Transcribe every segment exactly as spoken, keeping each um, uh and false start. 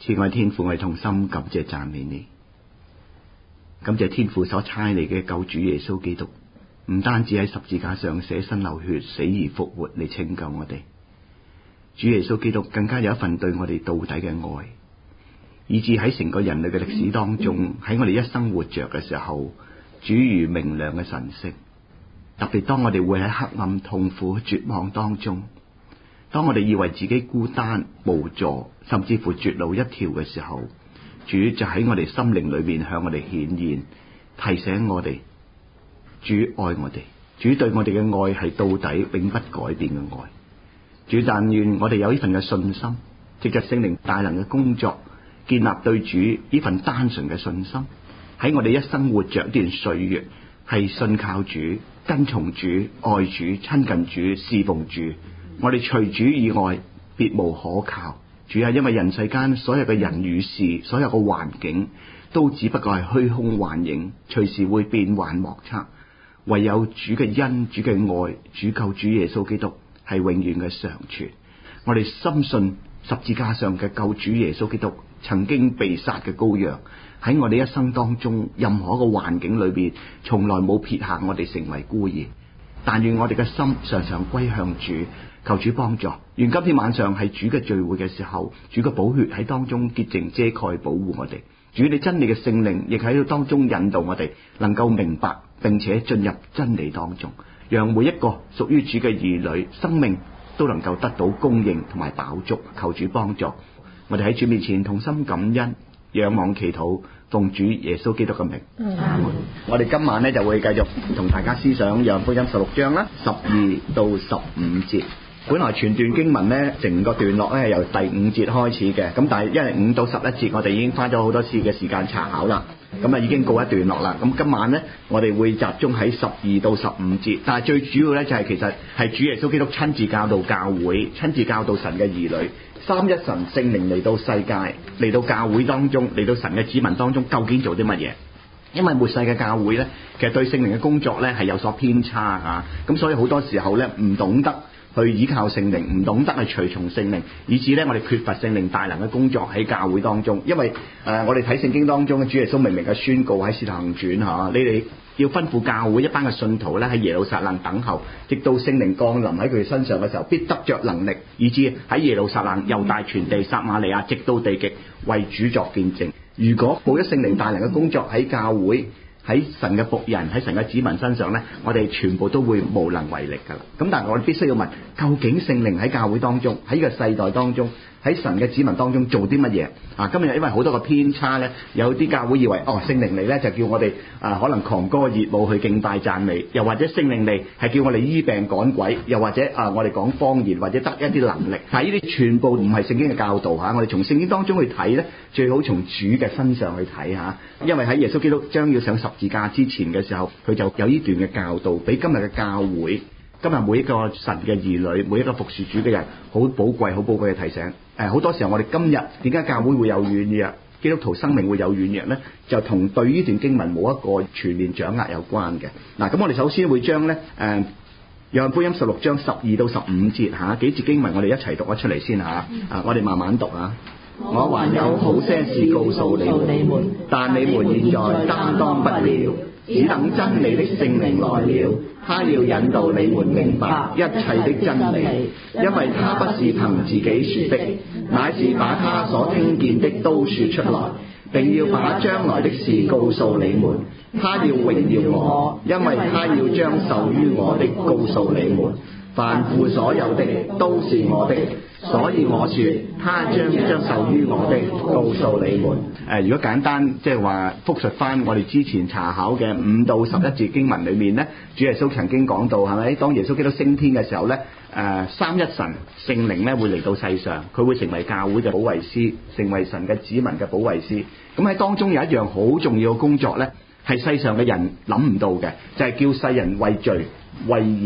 慈愛天父，我哋同心感謝讚美你，感謝天父所差嚟嘅救主耶穌基督，唔單止喺十字架上捨身流血，死而復活嚟拯救我哋。主耶穌基督更加有一份對我哋到底嘅愛，以致喺成個人類嘅歷史當中，喺我哋一生活着嘅時候，主如明亮嘅晨星。特別當我哋會喺黑暗、痛苦、絕望當中，當我哋以為自己孤單無助，甚至乎絕路一條嘅時候，主就喺我哋心靈裏面向我哋顯現，提醒我哋主愛我哋，主對我哋嘅愛係到底永不改變嘅愛。主但願我哋有呢份嘅信心，藉着聖靈大能嘅工作，建立對主呢份單純嘅信心，喺我哋一生活着呢段歲月，係信靠主、跟從主、愛主、親近主、侍奉主。我哋除主以外別無可靠。主啊，因為人世間所有嘅人與事，所有嘅環境都只不過係虛空幻影，隨時會變幻莫測。唯有主嘅恩、主嘅愛、主救主耶穌基督係永遠嘅常存。我哋深信十字架上嘅救主耶穌基督，曾經被殺嘅羔羊，喺我哋一生當中任何一個環境裏邊，從來冇撇下我哋成為孤兒。但願我哋嘅心常常歸向主，求主幫助。願今天晚上係主嘅聚會嘅時候，主嘅寶血喺當中潔淨遮蓋保護我哋。主你真理嘅聖靈亦喺當中引導我哋，能夠明白並且進入真理當中，讓每一個屬於主嘅兒女生命都能夠得到供應同埋飽足。求主幫助我哋喺主面前同心感恩，仰望祈禱，奉主耶穌基督嘅名。嗯、我哋今晚呢就會繼續同大家思想約翰福音十六章啦，十二到十五節。本來全段經文呢，成個段落呢係由第五節開始嘅，咁但係因為五到十一節我哋已經花咗好多次嘅時間查考啦，咁啊已經告一段落啦。咁今晚呢，我哋會集中喺十二到十五節，但係最主要呢，就係其實係主耶穌基督親自教導教會，親自教導神嘅兒女。三一神聖靈嚟到世界，嚟到教會當中，嚟到神嘅子民當中，究竟做啲乜嘢？因為末世嘅教會呢，其實對聖靈嘅工作呢係有所偏差嚇，咁所以好多時候呢，唔懂得去依靠聖靈，唔懂得去隨從聖靈，以致呢，我哋缺乏聖靈大能嘅工作喺教會當中。因為誒、呃、我哋睇聖經當中嘅主耶穌明明嘅宣告喺使徒行傳嚇，你哋要吩咐教會一班嘅信徒咧喺耶路撒冷等候，直到聖靈降臨喺佢哋身上嘅時候，必得着能力，以致喺耶路撒冷、猶大全地、撒瑪利亞，直到地極，為主作見證。如果冇咗聖靈大能嘅工作喺教會，喺神嘅僕人、喺神嘅子民身上咧，我哋全部都會無能為力噶啦。咁但係我哋必須要問，究竟聖靈喺教會當中，喺呢個世代當中，喺神嘅子民當中做啲乜嘢啊？今日因為好多個偏差咧，有啲教會以為哦聖靈嚟咧就叫我哋啊可能狂歌熱舞去敬拜讚美，又或者聖靈嚟係叫我哋醫病趕鬼，又或者啊我哋講方言或者得一啲能力。但係呢啲全部唔係聖經嘅教導嚇，我哋從聖經當中去睇咧，最好從主嘅身上去睇嚇，因為喺耶穌基督將要上十字架之前嘅時候，佢就有呢段嘅教導俾今日嘅教會。今日每一個神嘅兒女，每一個服侍主嘅人，好寶貴好寶貴嘅提醒。誒好多時候我哋今日點解教會會有軟弱，基督徒生命會有軟弱呢？就同對呢段經文冇一個全面掌握有關嘅。嗱，咁我哋首先會將咧誒約翰福音十六章十二到十五節嚇幾節經文，我哋一齊讀咗出嚟先嚇。啊，我哋慢慢讀啊。我還有好些事告訴你們，但你們現在擔當不了，只等真理的聖靈來了，他要引導你們明白一切的真理，因為他不是憑自己說的，乃是把他所聽見的都說出來，並要把將來的事告訴你們。他要榮耀我，因為他要將受於我的告訴你們。凡父所有的都是我的，所以我說他將將受於我的告訴你們。誒、呃，如果簡單即係話複述翻我哋之前查考嘅五到十一節經文裏面咧，主耶穌曾經講到係咪？當耶穌基督升天嘅時候咧，誒、呃、三一神聖靈咧會嚟到世上，佢會成為教會嘅保惠師，成為神嘅子民嘅保惠師。咁喺當中有一樣好重要嘅工作咧，係世上嘅人諗唔到嘅，就係、是、叫世人為罪、為義、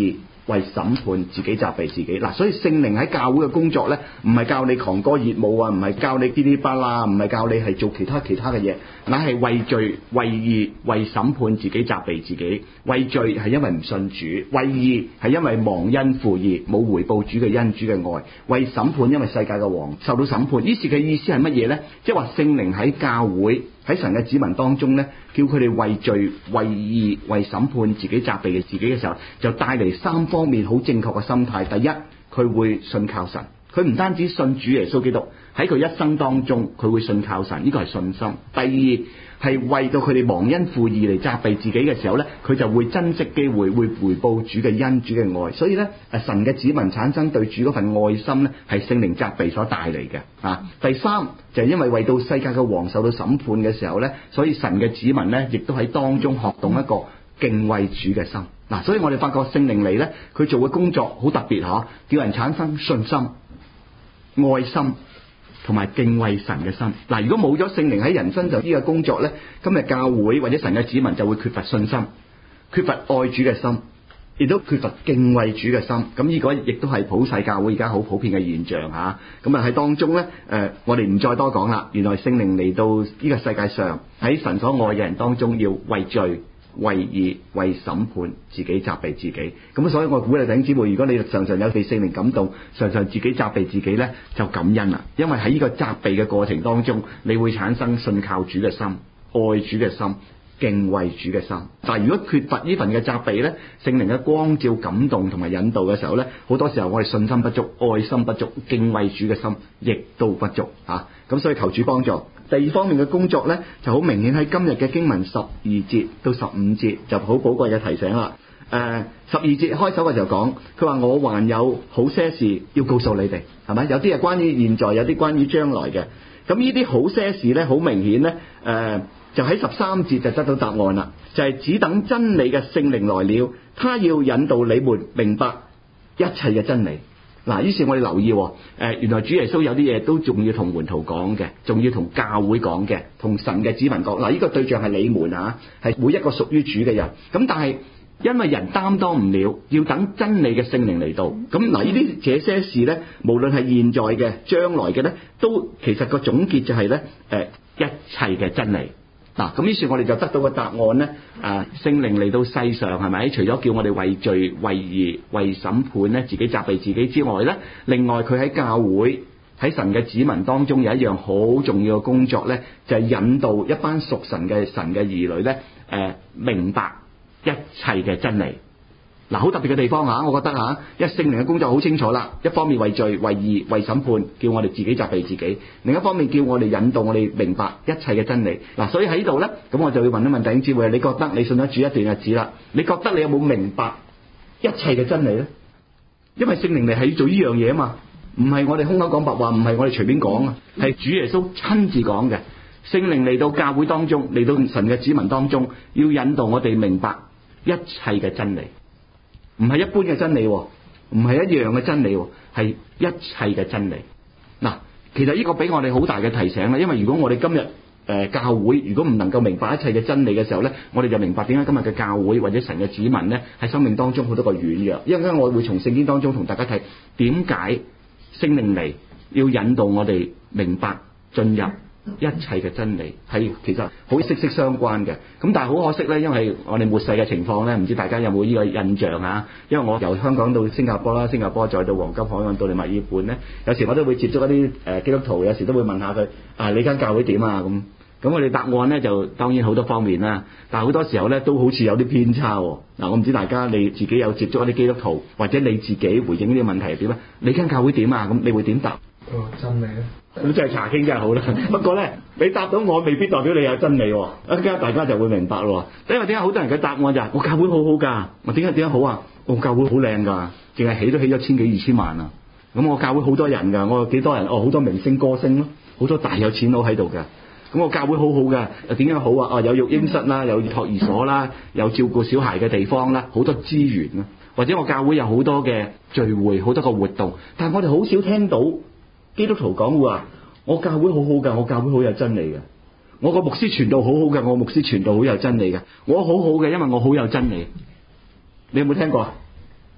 為審判自己責備自己。嗱，所以聖靈喺教會嘅工作咧，唔係教你狂歌熱舞啊，唔係教你噼哩啪啦，唔係教你係做其他其他嘅嘢，乃係為罪、為義、為審判自己責備自己。為罪係因為唔信主，為義係因為忘恩負義，冇回報主嘅恩、主嘅愛。為審判，因為世界嘅王受到審判。於是嘅意思係乜嘢咧？即係話聖靈喺教會喺神嘅子民當中咧，叫佢哋為罪、為義、為審判自己責備嘅自己嘅時候，就帶嚟三方面好正確嘅心態。第一，佢會信靠神，佢唔單止信主耶穌基督，喺佢一生當中佢會信靠神，呢個係信心。第二，係為到佢哋忘恩負義嚟責備自己嘅時候咧，佢就會珍惜機會，會回報主嘅恩、主嘅愛。所以咧，誒神嘅子民產生對主嗰份愛心咧，係聖靈責備所帶嚟嘅啊。第三就係因為為到世界嘅王受到審判嘅時候咧，所以神嘅子民咧，亦都喺當中學懂一個敬畏主嘅心。嗱、啊，所以我哋發覺聖靈嚟咧，佢做嘅工作好特別嗬，叫人產生信心、愛心同埋敬畏神嘅心。嗱、啊，如果冇咗聖靈喺人生就呢個工作咧，今日教會或者神嘅子民就會缺乏信心、缺乏愛主嘅心，亦都缺乏敬畏主嘅心。咁呢個亦都係普世教會而家好普遍嘅現象吓。咁啊喺當中咧，誒、呃，我哋唔再多講啦。原來聖靈嚟到呢個世界上，喺神所愛嘅人當中，要為罪、為義、為審判自己責備自己。咁所以我鼓勵弟兄姊妹，如果你常常有被聖靈感動，常常自己責備自己咧，就感恩啦。因為喺呢個責備嘅過程當中，你會產生信靠主嘅心、愛主嘅心、敬畏主嘅心。但係如果缺乏呢份嘅責備咧，聖靈嘅光照、感動同埋引導嘅時候咧，好多時候我哋信心不足、愛心不足、敬畏主嘅心亦都不足啊。咁所以求主幫助。第二方面嘅工作咧，就好明顯喺今日嘅經文十二節到十五節就好寶貴嘅提醒啦。誒、呃，十二節開首嘅時候講，佢話我還有好些事要告訴你哋，係咪？有啲係關於現在，有啲關於將來嘅。咁呢啲好些事咧，好明顯咧，誒、呃，就喺十三節就得到答案啦，就係、是、只等真理嘅聖靈來了，他要引導你們明白一切嘅真理。嗱，於是我哋留意，誒、呃，原來主耶穌有啲嘢都仲要同門徒講嘅，仲要同教會講嘅，同神嘅子民講。嗱，呢個對象係你們啊，係每一個屬於主嘅人。咁但係因為人擔當唔了，要等真理嘅聖靈嚟到。咁嗱，呢啲這些事咧，無論係現在嘅、將來嘅咧，都其實個總結就係咧，誒、呃，一切嘅真理。嗱，咁於是我哋就得到個答案咧，啊，聖靈嚟到世上係咪？除咗叫我哋為罪、為義、為審判咧，自己責備自己之外咧，另外佢喺教會喺神嘅子民當中有一樣好重要嘅工作咧，就係、是、引導一班屬神嘅神嘅兒女咧，誒、呃，明白一切嘅真理。嗱，好特別嘅地方嚇，我覺得嚇，因為聖靈嘅工作好清楚啦。一方面為罪、為義、為審判，叫我哋自己責備自己；另一方面叫我哋引導我哋明白一切嘅真理。嗱，所以喺度咧，咁我就要問一問弟兄姊妹，你覺得你信咗主一段日子啦？你覺得你有冇明白一切嘅真理咧？因為聖靈嚟係要做呢樣嘢啊嘛，唔係我哋空口講白話，唔係我哋隨便講啊，係主耶穌親自講嘅。聖靈嚟到教會當中，嚟到神嘅子民當中，要引導我哋明白一切嘅真理。唔係一般嘅真理，唔係一樣嘅真理，係一切嘅真理。嗱，其實呢個俾我哋好大嘅提醒啦，因為如果我哋今日誒、呃、教會如果唔能夠明白一切嘅真理嘅時候咧，我哋就明白點解今日嘅教會或者神嘅子民咧喺生命當中好多個軟弱。因為我會從聖經當中同大家睇點解聖靈嚟要引導我哋明白進入一切嘅真理，係其實好息息相關嘅。咁但係好可惜咧，因為我哋末世嘅情況咧，唔知大家有冇呢個印象啊？因為我由香港到新加坡啦，新加坡再到黃金海岸到嚟墨爾本咧，有時我都會接觸一啲誒基督徒，有時都會問下佢啊，你間教會點啊？咁咁我哋答案咧就當然好多方面啦，但係好多時候咧都好似有啲偏差。嗱，我唔知大家你自己有接觸一啲基督徒，或者你自己回應呢啲問題係點啊？你間教會點啊？咁你會點答？ 哦，真理咧。 咁即係查經真係好啦，不過咧，你答到我未必代表你有真理，一家大家就會明白咯。因為點解好多人嘅答案就係、是、我教會好好噶，我點解點解好啊？我教會好靚噶，淨係起都起咗千幾二千萬啊！咁我教會好多人噶，我有幾多人？哦，好多明星歌星咯，好多大有錢佬喺度噶。咁我教會好好噶，又點樣好啊？哦，有育嬰室啦，有托兒所啦，有照顧小孩嘅地方啦，好多資源啦，或者我教會有好多嘅聚會，好多個活動，但係我哋好少聽到基督徒講話，我教會好好噶，我教會好有真理嘅，我個牧師傳道好好嘅，我牧師傳道好有真理嘅，我好好嘅，因為我好有真理。你有冇聽過啊？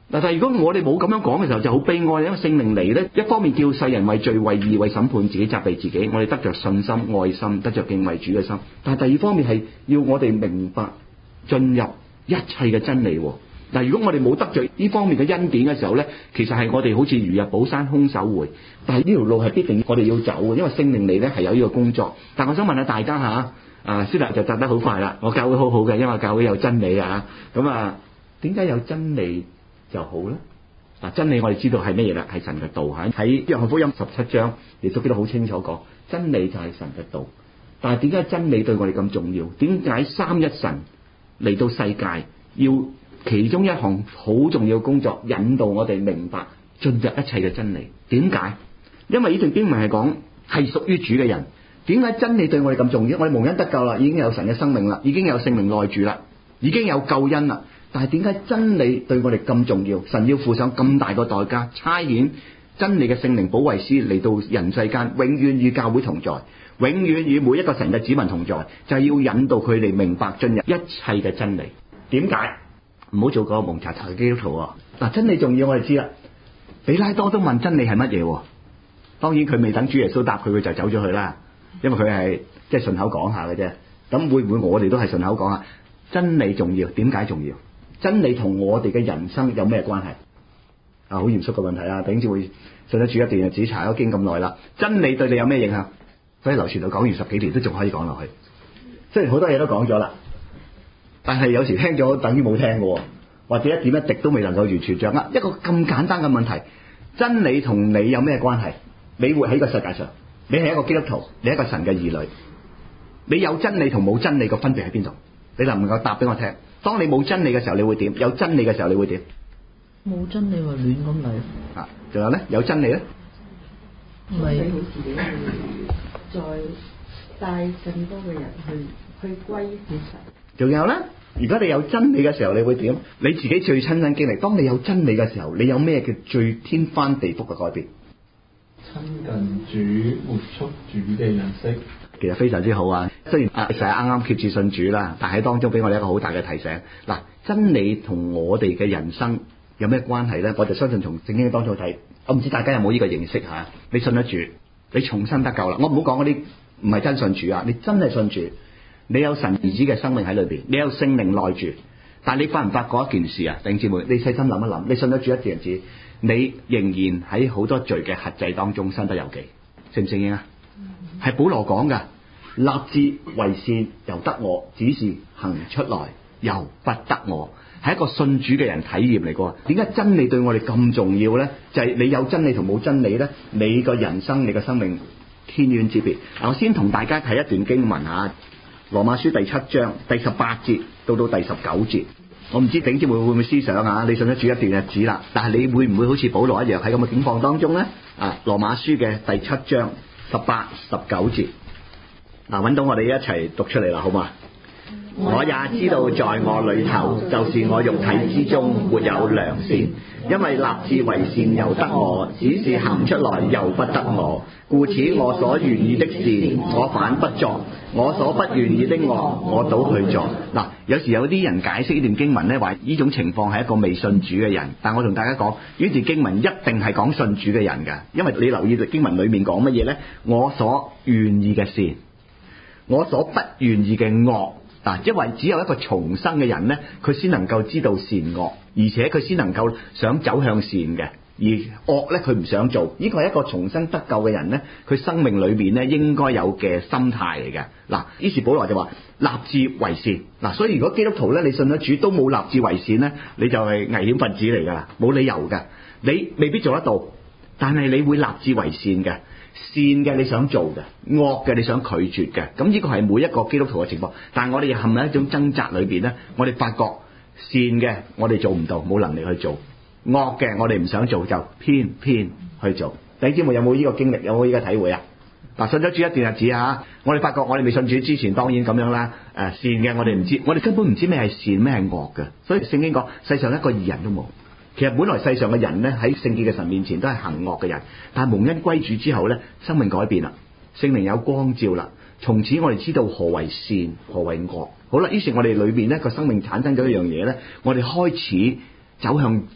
但係如果我哋冇咁樣講嘅時候，就好悲哀，因為聖靈嚟咧，一方面叫世人為罪、為義、為審判自己、責備自己，我哋得着信心、愛心，得着敬畏主嘅心。但係第二方面係要我哋明白進入一切嘅真理。但係如果我哋冇得着呢方面嘅恩典嘅時候咧，其實係我哋好似如日寶山空手回。但係呢條路係必定我哋要走嘅，因為聖靈嚟咧係有呢個工作。但係我想問下大家吓，啊，司達就答得好快啦。我教會好好嘅，因為教會有真理啊。咁啊，點解有真理就好咧？嗱，真理我哋知道係乜嘢啦？係神嘅道嚇。喺約翰福音十七章，耶穌基督好清楚講，真理就係神嘅道。但係點解真理對我哋咁重要？點解三一神嚟到世界要其中一項好重要嘅工作，引導我哋明白進入一切嘅真理？點解？因為呢段經文係講係屬於主嘅人。點解真理對我哋咁重要？我哋蒙恩得救啦，已經有神嘅生命啦，已經有聖靈內住啦，已經有救恩啦。但係點解真理對我哋咁重要？神要付上咁大個代價，差遣真理嘅聖靈保惠師嚟到人世間，永遠與教會同在，永遠與每一個神嘅子民同在，就係要引導佢哋明白進入一切嘅真理。點解？唔好做個蒙查查嘅基督徒啊！嗱，真理重要，我哋知啦。比拉多都問真理係乜嘢？當然佢未等主耶穌答佢，佢就走咗去啦。因為佢係即係順口講下嘅啫。咁會唔會我哋都係順口講下？真理重要，點解重要？真理同我哋嘅人生有咩關係？啊，好嚴肅嘅問題啊！頂住會信得住一段日子，查咗經咁耐啦。真理對你有咩影響？所以劉傳道講完十幾年都仲可以講落去。雖然好多嘢都講咗啦，但係有時聽咗等於冇聽嘅，或者一點一滴都未能夠完全掌握。一個咁簡單嘅問題，真理同你有咩關係？你活喺呢個世界上，你係一個基督徒，你係一個神嘅兒女，你有真理同冇真理嘅分別喺邊度？你能唔能夠答俾我聽？當你冇真理嘅時候，你會點？有真理嘅時候，你會點？ 冇真理咪亂咁嚟。 啊，仲有咧？有真理咧？ 唔係佢自己去再帶更多嘅人去去歸於神。 仲有咧？如果你有真理嘅時候，你會點？你自己最親身經歷，當你有真理嘅時候，你有咩叫最天翻地覆嘅改變？ 親近主，活出主嘅樣式。 其實非常之好啊！雖然啊，成日啱啱決志信主啦，但係當中俾我哋一個好大嘅提醒。嗱，真理同我哋嘅人生有咩關係咧？我就相信從聖經當中睇，我唔知大家有冇呢個認識吓？你信得主，你重生得救啦。我唔好講嗰啲唔係真信主啊，你真係信主，你有神兒子嘅生命喺裏邊，你有聖靈內住。但係你發唔發覺一件事啊？弟兄姊妹，你細心諗一諗，你信得主一件事，你仍然喺好多罪嘅轄制當中身不由己，正唔正經啊？係保羅講噶，立志為善由得我，只是行出來由不得我，係一個信主嘅人體驗嚟噶。點解真理對我哋咁重要咧？就係、是、你有真理同冇真理咧，你個人生、你個生命天淵之別。嗱，我先同大家睇一段經文吓，羅馬書第七章第十八節到到第十九節。我唔知頂姊妹會唔會思想啊？你信得主一段日子啦，但係你會唔會好似保羅一樣喺咁嘅境況當中咧？啊，羅馬書嘅第七章十八、十九節，嗱，揾到我哋一齊讀出嚟啦，好嘛？我也知道在我裏頭，就是我肉體之中沒有良善，因為立志為善由得我，只是行出來由不得我。故此我所願意的善，我反不作；我所不願意的惡，我倒去做。嗱，有時有啲人解釋呢段經文咧，話呢種情況係一個未信主嘅人。但我同大家講，呢段經文一定係講信主嘅人㗎，因為你留意經文裏面講乜嘢咧？我所願意嘅善，我所不願意嘅惡。嗱，因為只有一個重生嘅人咧，佢先能夠知道善惡，而且佢先能夠想走向善嘅，而惡咧佢唔想做。呢個係一個重生得救嘅人咧，佢生命裏邊咧應該有嘅心態嚟嘅。嗱，於是保羅就話立志為善。嗱，所以如果基督徒咧，你信咗主都冇立志為善咧，你就係危險分子嚟噶啦，冇理由噶。你未必做得到，但係你會立志為善嘅。善嘅你想做嘅，惡嘅你想拒絕嘅，咁呢個係每一個基督徒嘅情況。但係我哋陷喺一種掙扎裏邊咧，我哋發覺善嘅我哋做唔到，冇能力去做；惡嘅我哋唔想做，就偏偏去做。你知冇？有冇呢個經歷？有冇呢個體會啊？嗱，信咗主一段日子啊，我哋發覺我哋未信主之前，當然咁樣啦。誒，善嘅我哋唔知，我哋根本唔知咩係善，咩係惡嘅。所以聖經講，世上一個義人都冇。其實本來世上嘅人咧，喺聖潔嘅神面前都係行惡嘅人，但係蒙恩歸主之後咧，生命改變啦，聖靈有光照啦，從此我哋知道何為善，何為惡。好啦，於是我哋裏邊咧個生命產生咗一樣嘢咧，我哋開始走向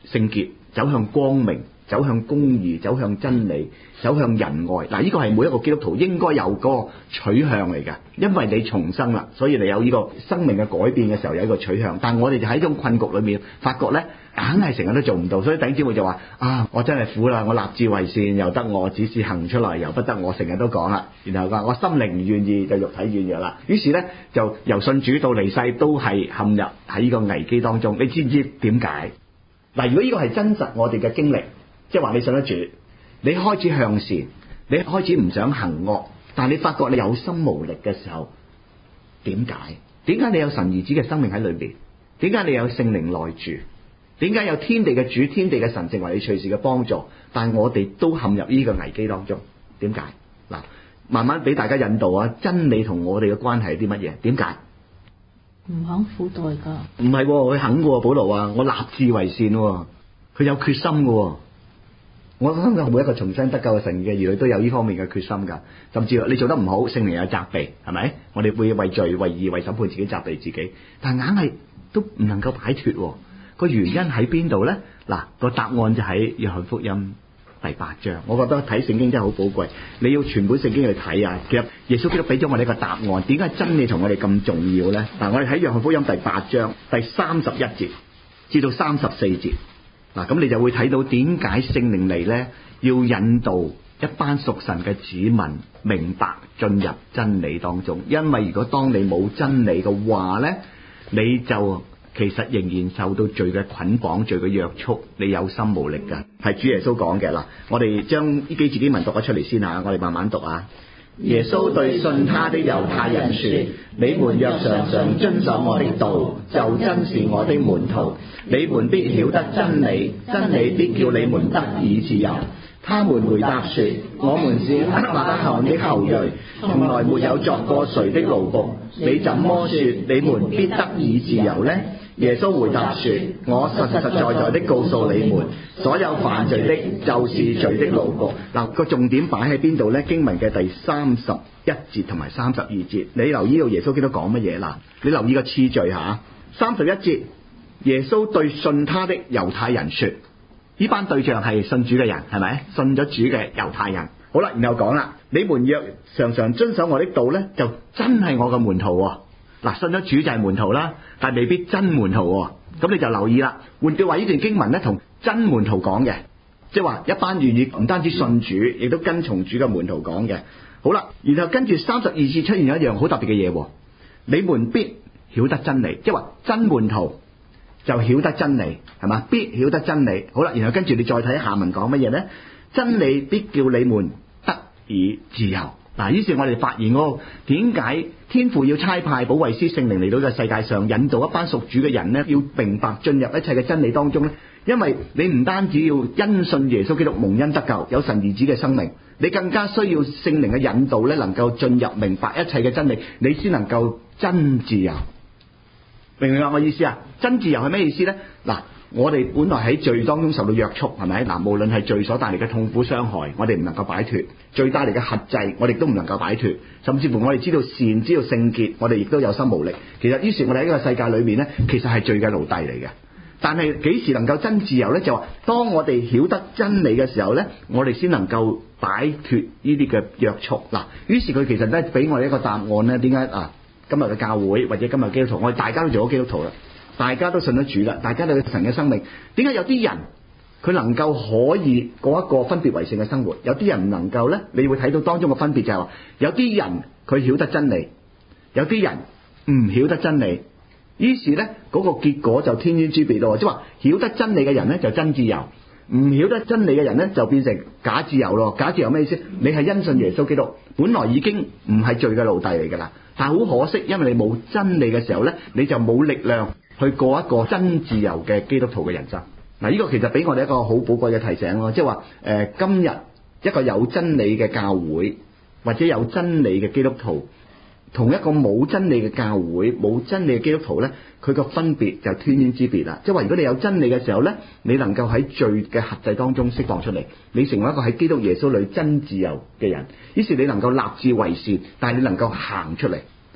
聖潔，走向光明，走向公義，走向真理，走向仁愛。嗱，呢個係每一個基督徒應該有個取向嚟㗎，因為你重生啦，所以你有呢個生命嘅改變嘅時候有一個取向。但我哋就喺呢種困局裏面，發覺咧硬係成日都做唔到，所以弟兄姊妹就話啊，我真係苦啦，我立志為善又得我，只是行出來又不得我，成日都講啦。然後話我心靈唔願意，就肉體軟弱啦。於是咧就由信主到離世都係陷入喺呢個危機當中。你知唔知點解？嗱，如果呢個係真實我哋嘅經歷，即係話你信得主，你開始向善，你開始唔想行惡，但係你發覺你有心無力嘅時候，點解？點解你有神兒子嘅生命喺裏邊？點解你有聖靈內住？點解有天地嘅主、天地嘅神成為你隨時嘅幫助？但係我哋都陷入呢個危機當中，點解？嗱，慢慢俾大家引導啊！真理同我哋嘅關係係啲乜嘢？點解？ 唔肯付代價。 唔係，佢肯嘅。保羅話：我立志為善，佢有決心嘅。我相信每一個重生得救嘅神嘅兒女都有呢方面嘅決心㗎。甚至你做得唔好，聖靈有責備，係咪？我哋會為罪、為義、為審判自己責備自己，但係硬係都唔能夠擺脫。個原因喺邊度咧？嗱，個答案就喺約翰福音第八章。我覺得睇聖經真係好寶貴，你要全本聖經去睇啊。其實耶穌基督俾咗我哋一個答案，點解真理同我哋咁重要咧？嗱，我哋喺約翰福音第八章第三十一節至到三十四節，嗱，咁你就會睇到點解聖靈嚟咧，要引導一班屬神嘅子民明白進入真理當中。因為如果當你冇真理嘅話咧，你就其實仍然受到罪嘅捆綁、罪嘅約束，你有心無力㗎。係主耶穌講嘅。嗱，我哋將呢幾節經文讀咗出嚟先嚇，我哋慢慢讀啊。耶穌對信他的猶太人說：你們若常常遵守我的道，就真是我的門徒。你們必曉得真理，真理必叫你們得以自由。他們回答說：我們是亞伯拉罕的後裔，從來沒有作過誰的奴僕，你怎麼說你們必得以自由呢？耶穌回答說：我實實在在的告訴你們，所有犯罪的，就是罪的奴僕。嗱，個重點擺喺邊度呢？經文嘅第三十一節同埋三十二節，你留意到耶穌基督講乜嘢啦？你留意個次序吓。三十一節，耶穌對信他的猶太人說，呢班對象係信主嘅人，係咪？信咗主嘅猶太人。好啦，然後講啦，你們若常常遵守我的道呢，就真係我嘅門徒喎。嗱，信咗主就係門徒啦，但係未必真門徒喎。咁你就留意啦。換句話，呢段經文咧同真門徒講嘅，即係話一班願意唔單止信主，亦都跟從主嘅門徒講嘅。好啦，然後跟住三十二節出現咗一樣好特別嘅嘢，你們必曉得真理，即係話真門徒就曉得真理，係嘛？必曉得真理。好啦，然後跟住你再睇下文講乜嘢咧？真理必叫你們得以自由。嗱，於是我哋發現嗰個點解天父要差派保惠師聖靈嚟到呢個世界上，引導一班屬主嘅人呢，要明白進入一切嘅真理當中呢？因為你唔單止要因信耶穌基督蒙恩得救，有神兒子嘅生命，你更加需要聖靈嘅引導呢，能夠進入明白一切嘅真理，你先能夠真自由。明唔明白我意思啊？真自由係咩意思呢？嗱，我哋本來喺罪當中受到約束，係咪？嗱，無論係罪所帶嚟嘅痛苦傷害，我哋唔能夠擺脫；罪帶嚟嘅轄制，我哋都唔能夠擺脫。甚至乎我哋知道善，知道聖潔，我哋亦都有心無力。其實於是我哋喺呢個世界裏面呢，其實係罪嘅奴隸嚟嘅。但係幾時能夠真自由呢？就話當我哋曉得真理嘅時候呢，我哋先能夠擺脫呢啲嘅約束。嗱，於是佢其實咧俾我哋一個答案呢，點解啊？今日嘅教會或者今日基督徒，我哋大家都做咗基督徒啦，大家都信咗主啦，大家都有神嘅生命。點解有啲人佢能夠可以過一個分別為聖嘅生活，有啲人唔能夠呢？你會睇到當中嘅分別就係話，有啲人佢曉得真理，有啲人唔曉得真理。於是呢，嗰個結果就天淵之別咯，即係話曉得真理嘅人呢，就真自由，唔曉得真理嘅人呢，就變成假自由咯。假自由咩意思？你係因信耶穌基督，本來已經唔係罪嘅奴隸嚟㗎啦，但係好可惜，因為你冇真理嘅時候呢，你就冇力量去過一個真自由嘅基督徒嘅人生。嗱，呢個其實俾我哋一個好寶貴嘅提醒咯，即係話誒，今日一個有真理嘅教會或者有真理嘅基督徒，同一個冇真理嘅教會、冇真理嘅基督徒呢，佢個分別就天淵之別啦。即係話，如果你有真理嘅時候呢，你能夠喺罪嘅轄制當中釋放出嚟，你成為一個喺基督耶穌裏真自由嘅人。於是你能夠立志為善，但係你能夠行出嚟。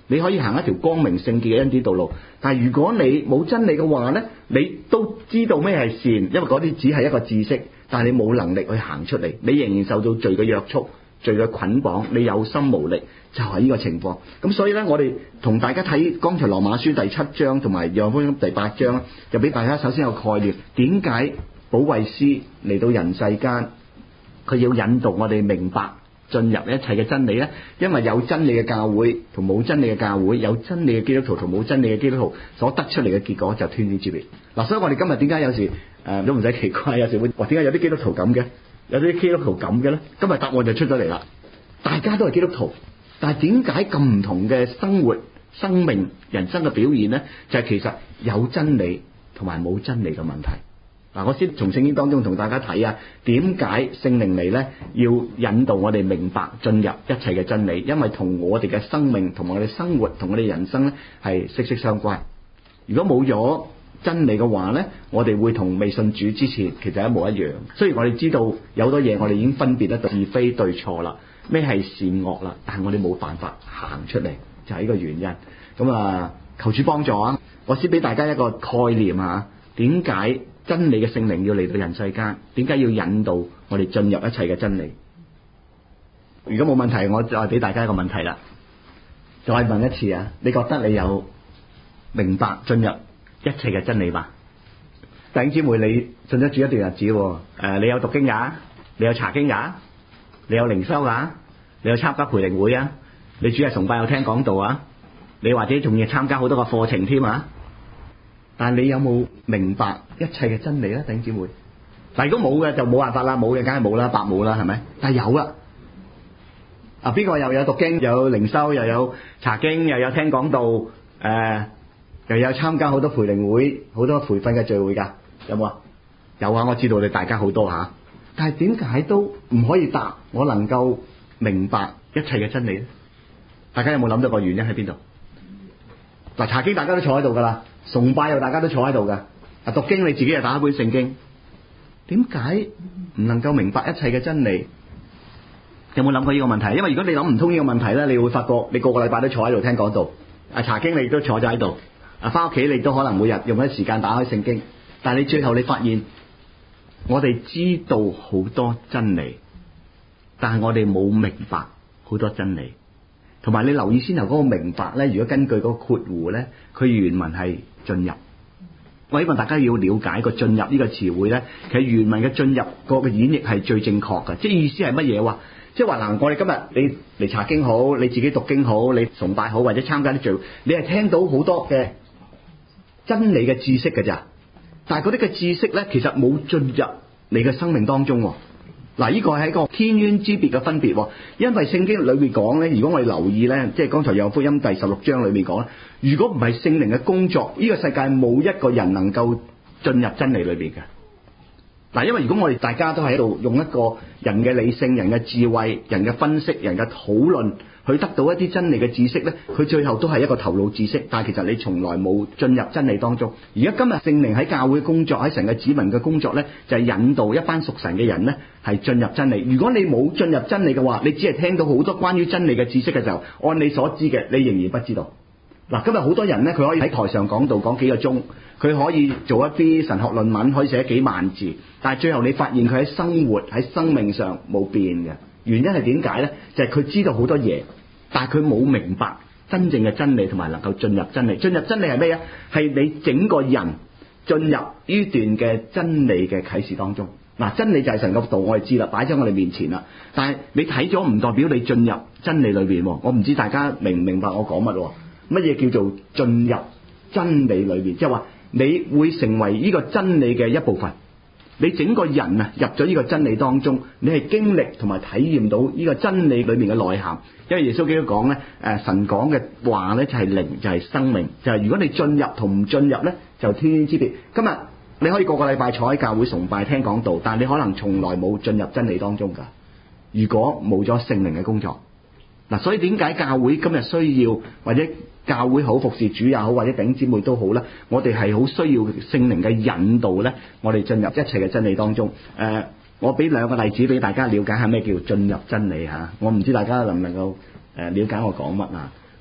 你可以行一條光明聖潔嘅恩典道路。但係如果你冇真理嘅話咧，你都知道咩係善，因為嗰啲只係一個知識，但係你冇能力去行出嚟，你仍然受到罪嘅約束、罪嘅捆綁，你有心無力，就係呢個情況。咁所以咧，我哋同大家睇剛才羅馬書第七章同埋約翰福音第八章，就俾大家首先有概念，點解保惠師嚟到人世間，佢要引導我哋明白進入一切嘅真理咧？因為有真理嘅教會同冇真理嘅教會，有真理嘅基督徒同冇真理嘅基督徒所得出嚟嘅結果就天淵之別。嗱，所以我哋今日點解有時誒、呃、都唔使奇怪，有時會話點解有啲基督徒咁嘅，有啲基督徒咁嘅咧？今日答案就出咗嚟啦，大家都係基督徒，但係點解咁唔同嘅生活、生命、人生嘅表現咧？就係、是、其實有真理同埋冇真理嘅問題。嗱，我先從聖經當中同大家睇啊，點解聖靈嚟咧要引導我哋明白進入一切嘅真理？因為同我哋嘅生命、同我哋生活、同我哋人生咧係息息相關。如果冇咗真理嘅話咧，我哋會同未信主之前其實一模一樣。雖然我哋知道有好多嘢我哋已經分別得到是非對錯啦，咩係善惡啦，但係我哋冇辦法行出嚟，就係呢個原因。咁啊，求主幫助啊！我先俾大家一個概念啊，點解真理嘅聖靈要嚟到人世間？點解要引導我哋進入一切嘅真理？如果冇問題，我再俾大家一個問題啦，再問一次啊！你覺得你有明白進入一切嘅真理嘛？弟兄姊妹，你信咗主一段日子，誒、呃，你有讀經噶？你有查經噶？你有靈修噶？你有參加培靈會啊？你主日崇拜有聽講道啊？你或者仲要參加好多個課程添啊？但係你有冇明白一切嘅真理咧，弟兄姊妹？但如果冇嘅就冇辦法啦，冇嘅梗係冇啦，白冇啦，係咪？但係有啊，啊邊個又有讀經，又有靈修，又有查經，又有聽講道，誒、呃，又有參加好多培靈會、好多培訓嘅聚會噶，有冇啊？有啊，我知道你大家好多吓，但係點解都唔可以答我能夠明白一切嘅真理咧？大家有冇諗到個原因喺邊度？嗱，查經大家都坐喺度噶啦。崇拜又大家都坐喺度噶，啊讀經你自己又打一本聖經，點解唔能夠明白一切嘅真理？有冇諗過呢個問題？因為如果你諗唔通呢個問題咧，你會發覺你個個禮拜都坐喺度聽講道，啊查經你都坐咗喺度，啊翻屋企你都可能每日用一時間打開聖經，但係你最後你發現，我哋知道好多真理，但係我哋冇明白好多真理。同埋你留意先頭嗰個明白咧，如果根據嗰個括弧咧，佢原文係進入。我希望大家要了解個進入呢個詞彙咧，其實原文嘅進入個嘅演繹係最正確嘅，即係意思係乜嘢話？即係話嗱，我哋今日你嚟查經好，你自己讀經好，你崇拜好，或者參加啲聚會，你係聽到好多嘅真理嘅知識㗎咋，但係嗰啲嘅知識咧，其實冇進入你嘅生命當中喎。嗱，呢個係一個天淵之別嘅分別，因為聖經裏面講咧，如果我哋留意咧，即係剛才約翰福音第十六章裏面講咧，如果唔係聖靈嘅工作，呢個世界冇一個人能夠進入真理裏邊嘅。嗱，因為如果我哋大家都喺度用一個人嘅理性、人嘅智慧、人嘅分析、人嘅討論，去得到一啲真理嘅知識咧，佢最後都係一個頭腦知識，但係其實你從來冇進入真理當中。而家今日聖靈喺教會工作，喺神嘅子民嘅工作咧，就係引導一班屬神嘅人咧，係進入真理。如果你冇進入真理嘅話，你只係聽到好多關於真理嘅知識嘅時候，按你所知嘅，你仍然不知道。嗱，今日好多人咧，佢可以喺台上講道講幾個鐘，佢可以做一啲神學論文，可以寫幾萬字，但係最後你發現佢喺生活喺生命上冇變嘅。原因係點解咧？就係佢知道好多嘢，但係佢冇明白真正嘅真理，同埋能夠進入真理。進入真理係咩啊？係你整個人進入呢段嘅真理嘅啟示當中。嗱，真理就係神嘅道，我哋知啦，擺喺我哋面前啦。但係你睇咗唔代表你進入真理裏邊。我唔知大家明唔明白我講乜？乜嘢叫做進入真理裏邊？即係話你會成為呢個真理嘅一部分。你整個人啊入咗呢個真理當中，你係經歷同埋體驗到呢個真理裏面嘅內涵。因為耶穌基督講咧，誒神講嘅話咧就係靈，就係生命，就係如果你進入同唔進入咧，就天淵之別。今日你可以個個禮拜坐喺教會崇拜聽講道，但係你可能從來冇進入真理當中㗎。如果冇咗聖靈嘅工作，嗱，所以點解教會今日需要，或者教會好，服侍主也好，或者頂姊妹都好啦，我哋係好需要聖靈嘅引導咧，我哋進入一切嘅真理當中。誒、呃，我俾兩個例子俾大家了解下咩叫進入真理嚇。我唔知大家能唔能夠誒了解我講乜啊？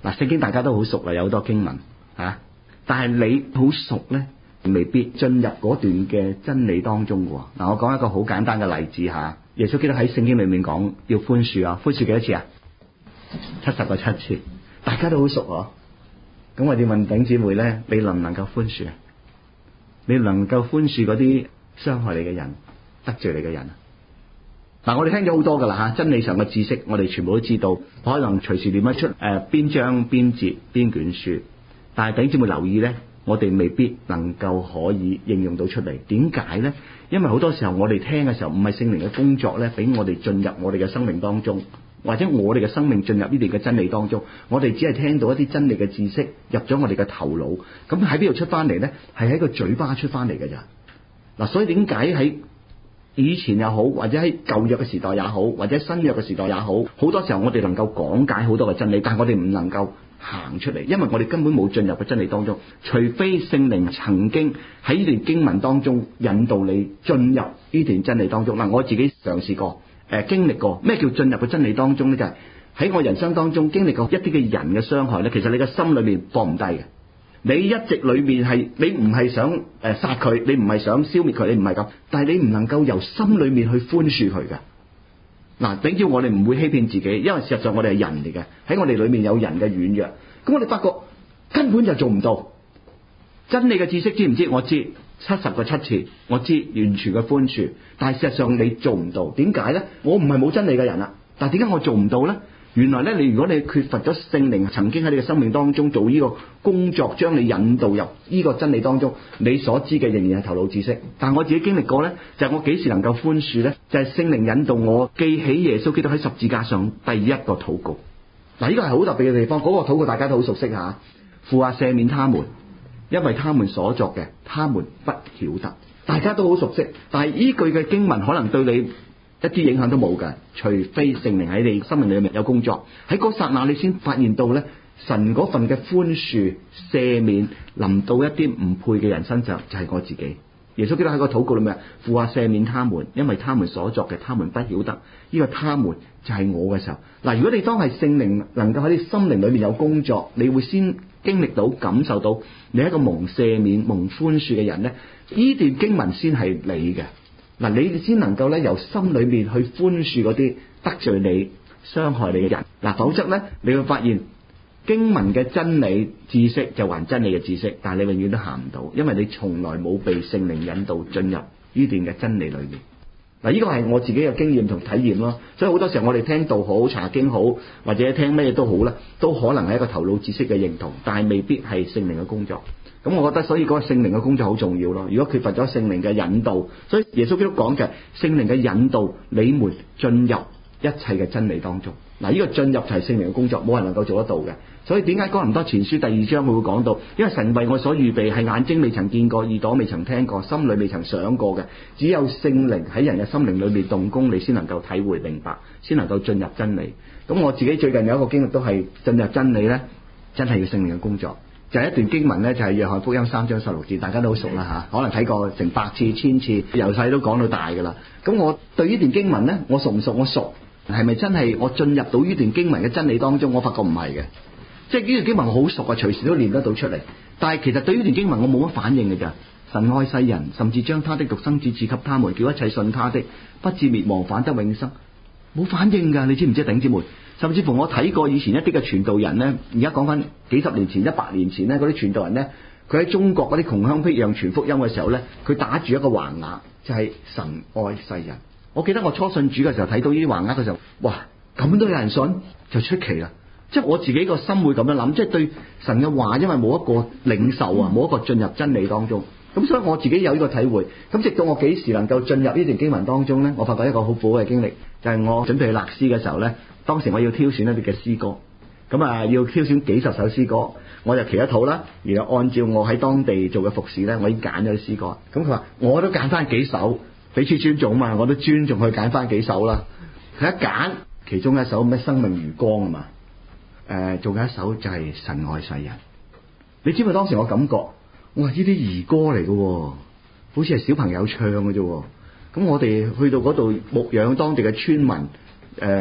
嗱，聖經大家都好熟啦，有好多經文啊，但係你好熟咧，未必進入嗰段嘅真理當中喎。嗱，我講一個好簡單嘅例子嚇，耶穌基督喺聖經裏面講要寬恕啊，寬恕幾多次啊？七十個七次，大家都好熟嗬。咁我哋問弟兄姊妹咧，你能唔能夠寬恕啊？你能夠寬恕嗰啲傷害你嘅人、得罪你嘅人？嗱，我哋聽咗好多噶啦嚇，真理上嘅知識我哋全部都知道，可能隨時念得出誒邊章邊節邊卷書，但係弟兄姊妹留意咧，我哋未必能夠可以應用到出嚟。點解咧？因為好多時候我哋聽嘅時候唔係聖靈嘅工作咧，俾我哋進入我哋嘅生命當中，或者我哋嘅生命進入呢啲嘅真理當中，我哋只係聽到一啲真理嘅知識入咗我哋嘅頭腦，咁喺邊度出翻嚟咧？係喺個嘴巴出翻嚟嘅咋。嗱，所以點解喺以前又好，或者喺舊約嘅時代也好，或者新約嘅時代也好，好多時候我哋能夠講解好多嘅真理，但係我哋唔能夠行出嚟，因為我哋根本冇進入個真理當中，除非聖靈曾經喺呢段經文當中引導你進入呢段真理當中。嗱，我自己嘗試過，誒、呃、經歷過咩叫進入個真理當中咧？就係、是、喺我人生當中經歷過一啲嘅人嘅傷害咧，其實你嘅心裏面放唔低嘅。你一直裏面係你唔係想誒殺佢，你唔係想消滅佢，你唔係咁，但係你唔能夠由心裏面去寬恕佢嘅。嗱，頂住我哋唔會欺騙自己，因為事實上我哋係人嚟嘅，喺我哋裏面有人嘅軟弱，咁我哋發覺根本就做唔到。真理嘅知識知唔知？我知七十個七次，我知完全嘅寬恕，但係事實上你做唔到。點解咧？我唔係冇真理嘅人啦，但係點解我做唔到咧？原來咧，你如果你缺乏咗聖靈曾經喺你嘅生命當中做呢個工作，將你引導入呢個真理當中，你所知嘅仍然係頭腦知識。但係我自己經歷過咧，就係、是、我幾時能夠寬恕咧？就係、是、聖靈引導我記起耶穌基督喺十字架上第一個禱告。嗱，呢個係好特別嘅地方。嗰、那個禱告大家都好熟悉嚇，父啊，赦免他們，因為他們所作嘅，他們不曉得。大家都好熟悉，但係呢句嘅經文可能對你一啲影響都冇㗎，除非聖靈喺你生命裏面有工作，喺嗰剎那你先發現到咧，神嗰份嘅寬恕赦免臨到一啲唔配嘅人身上，就係、是、我自己。耶穌基督喺個禱告裏面，父啊，赦免他們，因為他們所作嘅，他們不曉得。呢、這個他們就係我嘅時候。嗱，如果你當係聖靈能夠喺你心靈裏面有工作，你會先經歷到、感受到你係一個蒙赦免、蒙寬恕嘅人咧，呢段經文先係你嘅。嗱，你先能夠咧由心裏面去寬恕嗰啲得罪你、傷害你嘅人。嗱，否則咧，你會發現經文嘅真理知識就還真理嘅知識，但係你永遠都行唔到，因為你從來冇被聖靈引導進入呢段嘅真理裏面。嗱，呢個係我自己嘅經驗同體驗咯。所以好多時候我哋聽道好、查經好，或者聽咩都好啦，都可能係一個頭腦知識嘅認同，但係未必係聖靈嘅工作。咁我覺得所以嗰個聖靈嘅工作好重要咯。如果缺乏咗聖靈嘅引導，所以耶穌基督講嘅聖靈嘅引導，你們進入一切嘅真理當中。嗱，呢個進入就係聖靈嘅工作，冇人能夠做得到嘅。所以點解哥林多前書第二章佢會講到，因為神為我所預備係眼睛未曾見過、耳朵未曾聽過、心裏未曾想過嘅，只有聖靈喺人嘅心靈裏面動工，你先能夠體會明白，先能夠進入真理。咁我自己最近有一個經歷都係進入真理咧，真係要聖靈嘅工作。就係一段經文咧，就係約翰福音三章十六節，大家都好熟啦嚇，可能睇過成百次、千次，由細都講到大噶啦。咁我對呢段經文咧，我熟唔熟？我熟，係咪真係我進入到呢段經文嘅真理當中？我發覺唔係嘅，即係呢段經文好熟啊，隨時都念得到出嚟。但係其實對呢段經文我冇乜反應嘅咋。神愛世人，甚至將他的獨生子賜給他們，叫一切信他的不至滅亡，反得永生。冇反應㗎，你知唔知弟兄姊妹？甚至乎我睇過以前一啲嘅傳道人咧，而家講翻幾十年前、一百年前咧，嗰啲傳道人咧，佢喺中國嗰啲窮鄉僻壤傳福音嘅時候咧，佢打住一個橫額，就係、是、神愛世人。我記得我初信主嘅時候睇到呢啲橫額嘅時候，哇，咁都有人信，就出奇啦！即係我自己個心會咁樣諗，即係對神嘅話，因為冇一個領受啊，冇一個進入真理當中，咁所以我自己有呢個體會。咁直到我幾時能夠進入呢段經文當中咧，我發覺一個好苦嘅經歷，就係、是、我準備去勒詩嘅時候咧。當時我要挑選一啲嘅詩歌，咁啊要挑選幾十首詩歌，我就祈一禱啦，然後按照我喺當地做嘅服侍咧，我已經揀咗啲詩歌。咁佢話我都揀翻幾首，彼此尊重嘛，我都尊重佢揀翻幾首啦。佢一揀其中一首咩生命如光啊嘛，誒、呃，仲有一首就係神愛世人。你知唔知當時我感覺，我話呢啲兒歌嚟嘅，好似係小朋友唱嘅啫。咁我哋去到嗰度牧養當地嘅村民，誒、呃。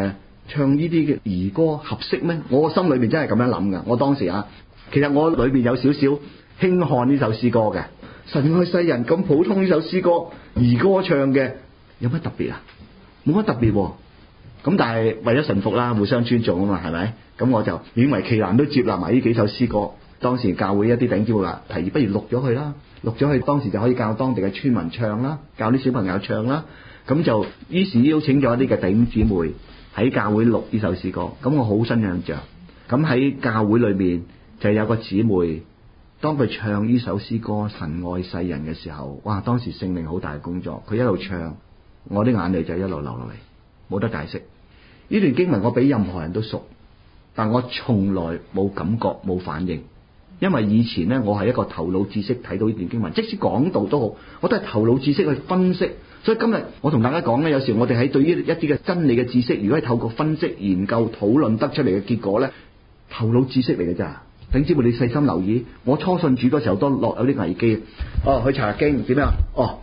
唱呢啲嘅兒歌合適咩？我心裏邊真係咁樣諗㗎。我當時啊，其實我裏邊有少少輕看呢首詩歌嘅。神愛世人咁普通呢首詩歌，兒歌唱嘅有乜特別啊？冇乜特別喎。咁但係為咗順服啦，互相尊重啊嘛，係咪？咁我就勉為其難都接納埋呢幾首詩歌。當時教會一啲頂姊妹話提議，不如錄咗佢啦，錄咗佢當時就可以教當地嘅村民唱啦，教啲小朋友唱啦。咁就於是邀請咗一啲嘅頂姊妹喺教會錄呢首詩歌。咁我好深印象。咁喺教會裏面就有個姊妹，當佢唱呢首詩歌《神愛世人》嘅時候，哇！當時聖靈好大嘅工作，佢一路唱，我啲眼淚就一路流落嚟，冇得解釋。呢段經文我比任何人都熟，但我從來冇感覺冇反應，因為以前呢，我係一個頭腦知識睇到呢段經文，即使講道都好，我都係頭腦知識去分析。所以今日我同大家講呢，有時我哋喺對於一啲嘅真理嘅知識，如果係透過分析、研究、討論得出嚟嘅結果呢，頭腦知識嚟嘅咋。弟兄姊妹，你細心留意，我初信主嗰時候都落有啲危機。哦，去查經點樣？哦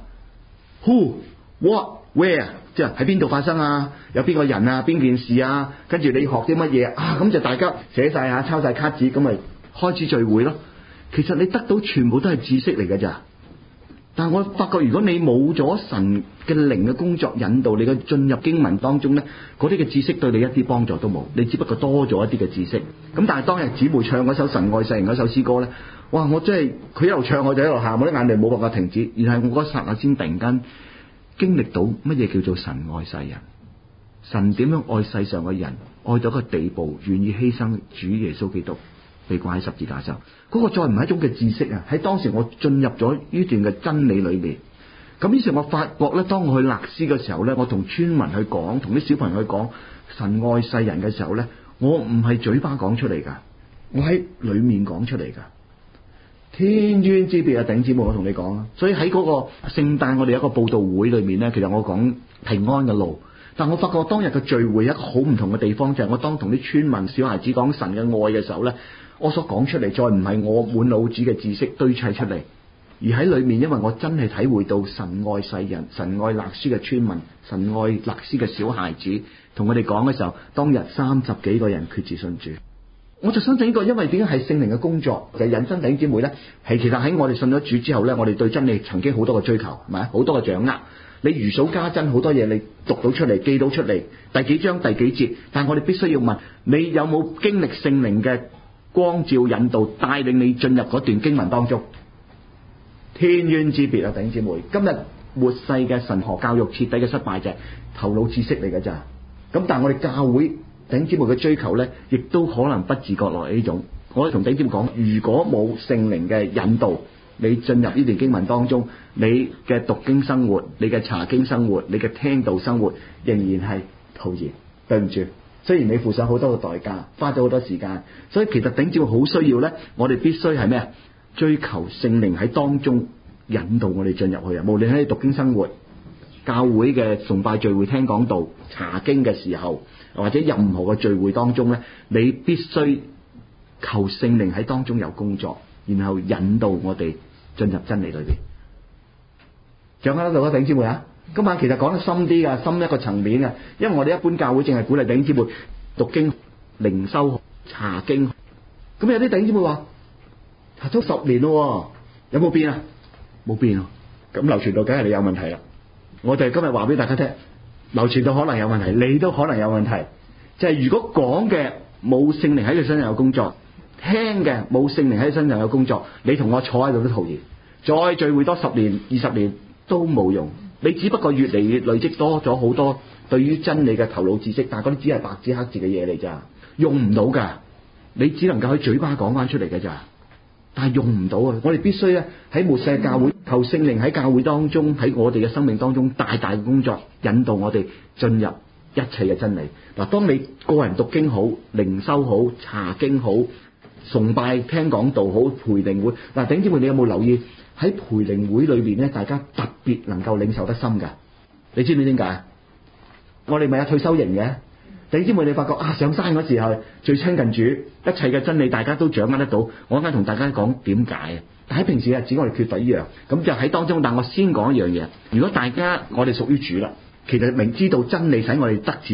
，who、what、where， 即係喺邊度發生啊？有邊個人啊？邊件事啊？跟住你學啲乜嘢啊？咁就大家寫晒啊，抄晒卡紙，咁咪開始聚會咯。其實你得到全部都係知識嚟嘅咋。但係我發覺，如果你冇咗神嘅靈嘅工作引導你嘅進入經文當中咧，嗰啲嘅知識對你一啲幫助都冇，你只不過多咗一啲嘅知識。咁但係當日姊妹唱嗰首神愛世人嗰首詩歌咧，哇！我真係佢一路唱我就一路喊，我啲眼淚冇辦法停止。而係我嗰剎那先突然間經歷到乜嘢叫做神愛世人，神點樣愛世上嘅人，愛到個地步，願意犧牲主耶穌基督被掛喺十字架上。嗰個再唔係一種嘅知識啊！喺當時我進入咗呢段嘅真理裏面，咁於是我發覺咧，當我去勒斯嘅時候咧，我同村民去講，同啲小朋友去講神愛世人嘅時候咧，我唔係嘴巴講出嚟噶，我喺裏面講出嚟噶。天淵之別啊，頂姊妹，我同你講啊！所以喺嗰個聖誕我哋一個佈道會裏面咧，其實我講平安嘅路，但我發覺當日嘅聚會一個好唔同嘅地方，就係、是、我當同啲村民小孩子講神嘅愛嘅時候咧，我所講出嚟再唔係我滿腦子嘅知識堆砌出嚟，而喺裏面，因為我真係體會到神愛世人，神愛勒斯嘅村民，神愛勒斯嘅小孩子，同佢哋講嘅時候，當日三十幾個人決志信主。我就相信呢個，因為點解係聖靈嘅工作，就係、是、引申弟兄姊妹咧，係其實喺我哋信咗主之後咧，我哋對真理曾經好多嘅追求，係咪？好多嘅掌握，你如數家珍，好多嘢你讀到出嚟，記到出嚟，第幾章第幾節，但係我哋必須要問你有冇經歷聖靈嘅光照引導，帶領你進入嗰段經文當中。天淵之別啊，弟兄姊妹，今日末世嘅神學教育徹底嘅失敗就係頭腦知識嚟嘅咋。咁但係我哋教會弟兄姊妹嘅追求咧，亦都可能不自覺落嚟呢種。我同弟兄姊妹講，如果冇聖靈嘅引導，你進入呢段經文當中，你嘅讀經生活、你嘅查經生活、你嘅聽道生活，仍然係徒然。對唔住，雖然你付上好多嘅代價，花咗好多時間，所以其實弟兄姊妹好需要咧，我哋必須係咩啊？追求聖靈喺當中引導我哋進入去啊！無論喺讀經生活、教會嘅崇拜聚會、聽講道、查經嘅時候，或者任何嘅聚會當中咧，你必須求聖靈喺當中有工作，然後引導我哋進入真理裏邊。掌握得到啊，弟兄姊妹啊！今晚其實講得深啲噶，深一個層面噶，因為我哋一般教會淨係鼓勵弟兄姊妹讀經、靈修、查經。咁有啲弟兄姊妹話查咗十年咯，有冇變啊？冇變啊！咁流傳到梗係你有問題啦。我哋今日話俾大家聽，流傳到可能有問題，你都可能有問題。就係、是、如果講嘅冇聖靈喺佢身上有工作，聽嘅冇聖靈喺佢身上有工作，你同我坐喺度都徒然。再聚會多十年、二十年都冇用。你只不過越嚟越累積多咗好多對於真理嘅頭腦知識，但係嗰啲只係白紙黑字嘅嘢嚟咋，用唔到噶。你只能夠喺嘴巴講翻出嚟嘅咋，但係用唔到啊！我哋必須咧喺末世教會求聖靈喺教會當中，喺我哋嘅生命當中大大嘅工作，引導我哋進入一切嘅真理。嗱，當你個人讀經好、靈修好、查經好、崇拜聽講道好、培靈會，嗱，弟兄姊妹，你有冇留意喺培靈會裏邊咧，大家特別能夠領受得深噶？你知唔知點解？我哋咪有退休營嘅。弟兄姊妹，你發覺啊，上山嗰時候最親近主，一切嘅真理大家都掌握得到。我啱啱同大家講點解，但喺平時日子我哋缺乏呢樣，咁就喺當中。但我先講一樣嘢，如果大家我哋屬於主啦，其實明知道真理使我哋得自由，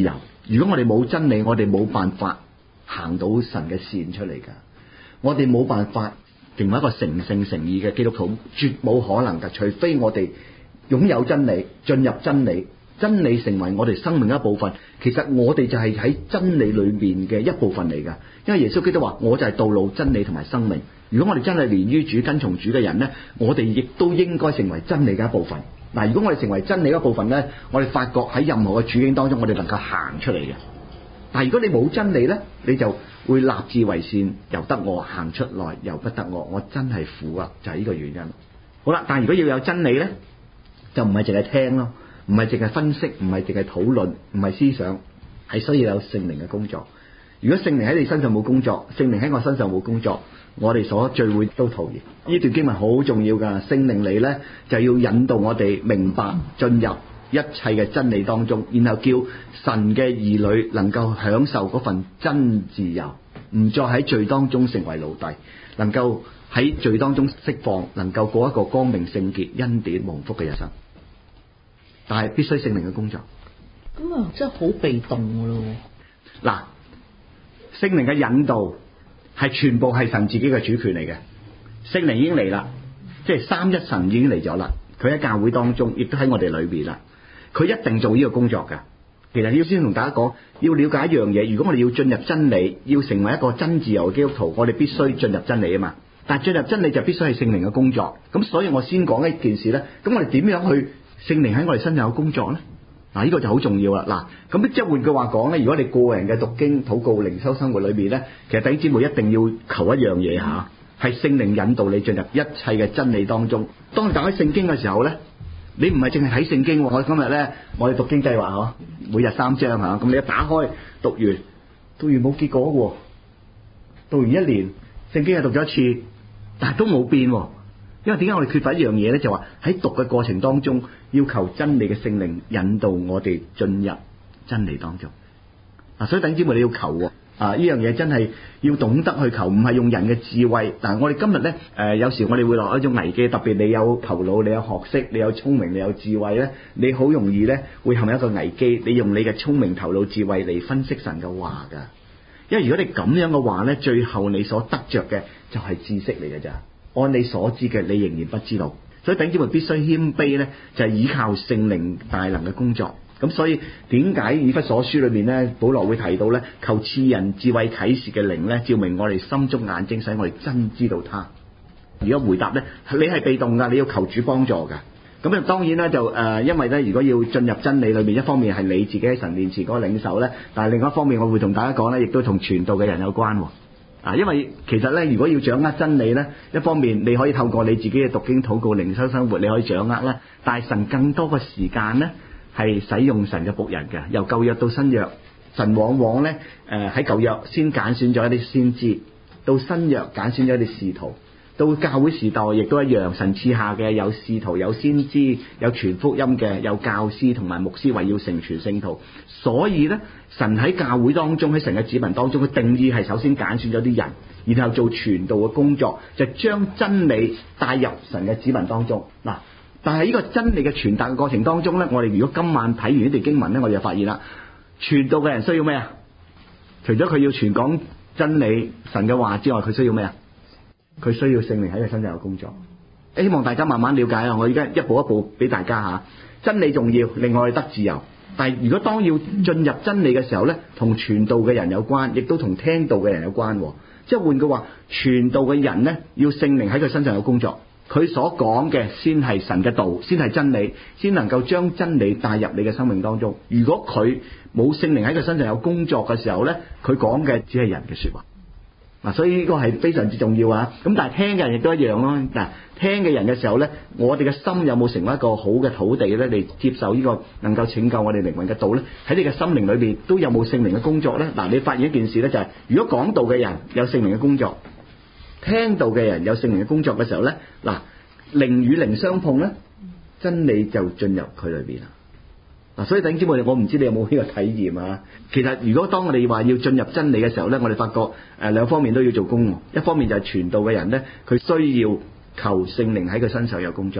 如果我哋冇真理，我哋冇辦法行到神嘅線出嚟㗎。我哋冇辦法成為一個誠誠誠意嘅基督徒，絕冇可能㗎。除非我哋擁有真理，進入真理，真理成為我哋生命嘅一部分。其實我哋就係喺真理裏面嘅一部分嚟㗎。因為耶穌基督話：我就係道路、真理同埋生命。如果我哋真係連於主、跟從主嘅人呢，我哋亦都應該成為真理嘅一部分。嗱，如果我哋成為真理嘅一部分呢，我哋發覺喺任何嘅處境當中，我哋能夠行出嚟嘅。但係如果你冇真理呢，你就會立志為善，由得我行出來，由不得我，我真係苦啊！就係呢個原因。好啦，但係如果要有真理呢，就唔係淨係聽咯，唔係淨係分析，唔係淨係討論，唔係思想，係需要有聖靈嘅工作。如果聖靈喺你身上冇工作，聖靈喺我身上冇工作，我哋所聚會都徒然。呢段經文好重要㗎，聖靈嚟呢，就要引導我哋明白進入一切嘅真理當中，然後叫神嘅兒女能夠享受嗰份真自由，唔再喺罪當中成為奴隸，能夠喺罪當中釋放，能夠過一個光明聖潔、恩典蒙福嘅一生。但係必須聖靈嘅工作。 咁啊，真係好被動㗎咯。 嗱，聖靈嘅引導係全部係神自己嘅主權嚟嘅。聖靈已經嚟啦，即係三一神已經嚟咗啦。佢喺教會當中，亦都喺我哋裏邊啦。佢一定做呢個工作㗎。其實要先同大家講，要了解一樣嘢。如果我哋要進入真理，要成為一個真自由嘅基督徒，我哋必須進入真理啊嘛。但係進入真理就必須係聖靈嘅工作。咁所以我先講一件事咧。咁我哋點樣去聖靈喺我哋身上有工作咧？嗱，呢個就好重要啦。嗱，咁即係換句話講咧，如果你個人嘅讀經、禱告、靈修生活裏邊咧，其實弟兄姊妹一定要求一樣嘢嚇，係聖靈引導你進入一切嘅真理當中。當你打開聖經嘅時候咧，你唔係淨係睇聖經。我今日咧，我哋讀經計劃嗬，每日三章嚇，咁你一打開讀完，讀完冇結果喎，讀完一年，聖經係讀咗一次，但係都冇變喎。因為點解我哋缺乏一樣嘢咧？就話喺讀嘅過程當中，要求真理嘅聖靈引導我哋進入真理當中。嗱，所以弟兄姊妹你要求喎，啊，呢樣嘢真係要懂得去求，唔係用人嘅智慧。但係我哋今日咧，誒、呃、有時我哋會落一種危機，特別你有頭腦、你有學識、你有聰明、你有智慧咧，你好容易咧會陷入一個危機。你用你嘅聰明、頭腦、智慧嚟分析神嘅話㗎。因為如果你咁樣嘅話咧，最後你所得着嘅就係知識嚟㗎咋。按你所知嘅，你仍然不知道，所以弟兄姊妹必須謙卑咧，就係、是、依靠聖靈大能嘅工作。咁所以點解以弗所書裏面咧，保羅會提到咧，求賜人智慧啟示嘅靈咧，照明我哋心中眼睛，使我哋真知道他。如果回答咧，你係被動㗎，你要求主幫助㗎。咁啊，當然咧就誒、呃，因為咧，如果要進入真理裏面，一方面係你自己喺神面前嗰個領受咧，但係另一方面，我會同大家講咧，亦都同傳道嘅人有關喎。啊，因為其實咧，如果要掌握真理咧，一方面你可以透過你自己嘅讀經、禱告、靈修生活，你可以掌握啦。但係神更多嘅時間咧，係使用神嘅僕人嘅。由舊約到新約，神往往咧誒喺舊約先揀選咗一啲先知，到新約揀選咗一啲使徒，到教會時代亦都一樣。神賜下嘅有使徒、有先知、有傳福音嘅、有教師同埋牧師，為要成全聖徒。所以咧，神喺教會當中，喺神嘅子民當中，佢定義係首先揀選咗啲人，然後做傳道嘅工作，就將真理帶入神嘅子民當中。嗱，但係呢個真理嘅傳達嘅過程當中咧，我哋如果今晚睇完呢段經文咧，我哋就發現啦，傳道嘅人需要咩啊？除咗佢要傳講真理、神嘅話之外，佢需要咩啊？佢需要聖靈喺佢身上有工作。希望大家慢慢了解啊！我而家一步一步俾大家吓，真理重要，令我哋得自由。但係如果當要進入真理嘅時候咧，同傳道嘅人有關，亦都同聽道嘅人有關。即係換句話，傳道嘅人咧，要聖靈喺佢身上有工作。佢所講嘅先係神嘅道，先係真理，先能夠將真理帶入你嘅生命當中。如果佢冇聖靈喺佢身上有工作嘅時候咧，佢講嘅只係人嘅說話。嗱，所以呢個係非常之重要啊！咁但係聽嘅人亦都一樣咯。嗱，聽嘅人嘅時候咧，我哋嘅心有冇成為一個好嘅土地咧，嚟接受呢個能夠拯救我哋靈魂嘅道咧？喺你嘅心靈裏邊都有冇聖靈嘅工作咧？嗱，你發現一件事咧，就係如果講道嘅人有聖靈嘅工作，聽道嘅人有聖靈嘅工作嘅時候咧，嗱，靈與靈相碰咧，真理就進入佢裏邊啦。嗱，所以弟兄姊妹，我唔知你有冇呢個體驗啊？其實如果當我哋話要進入真理嘅時候咧，我哋發覺誒兩方面都要做工。一方面就係傳道嘅人咧，佢需要求聖靈喺佢身上有工作，而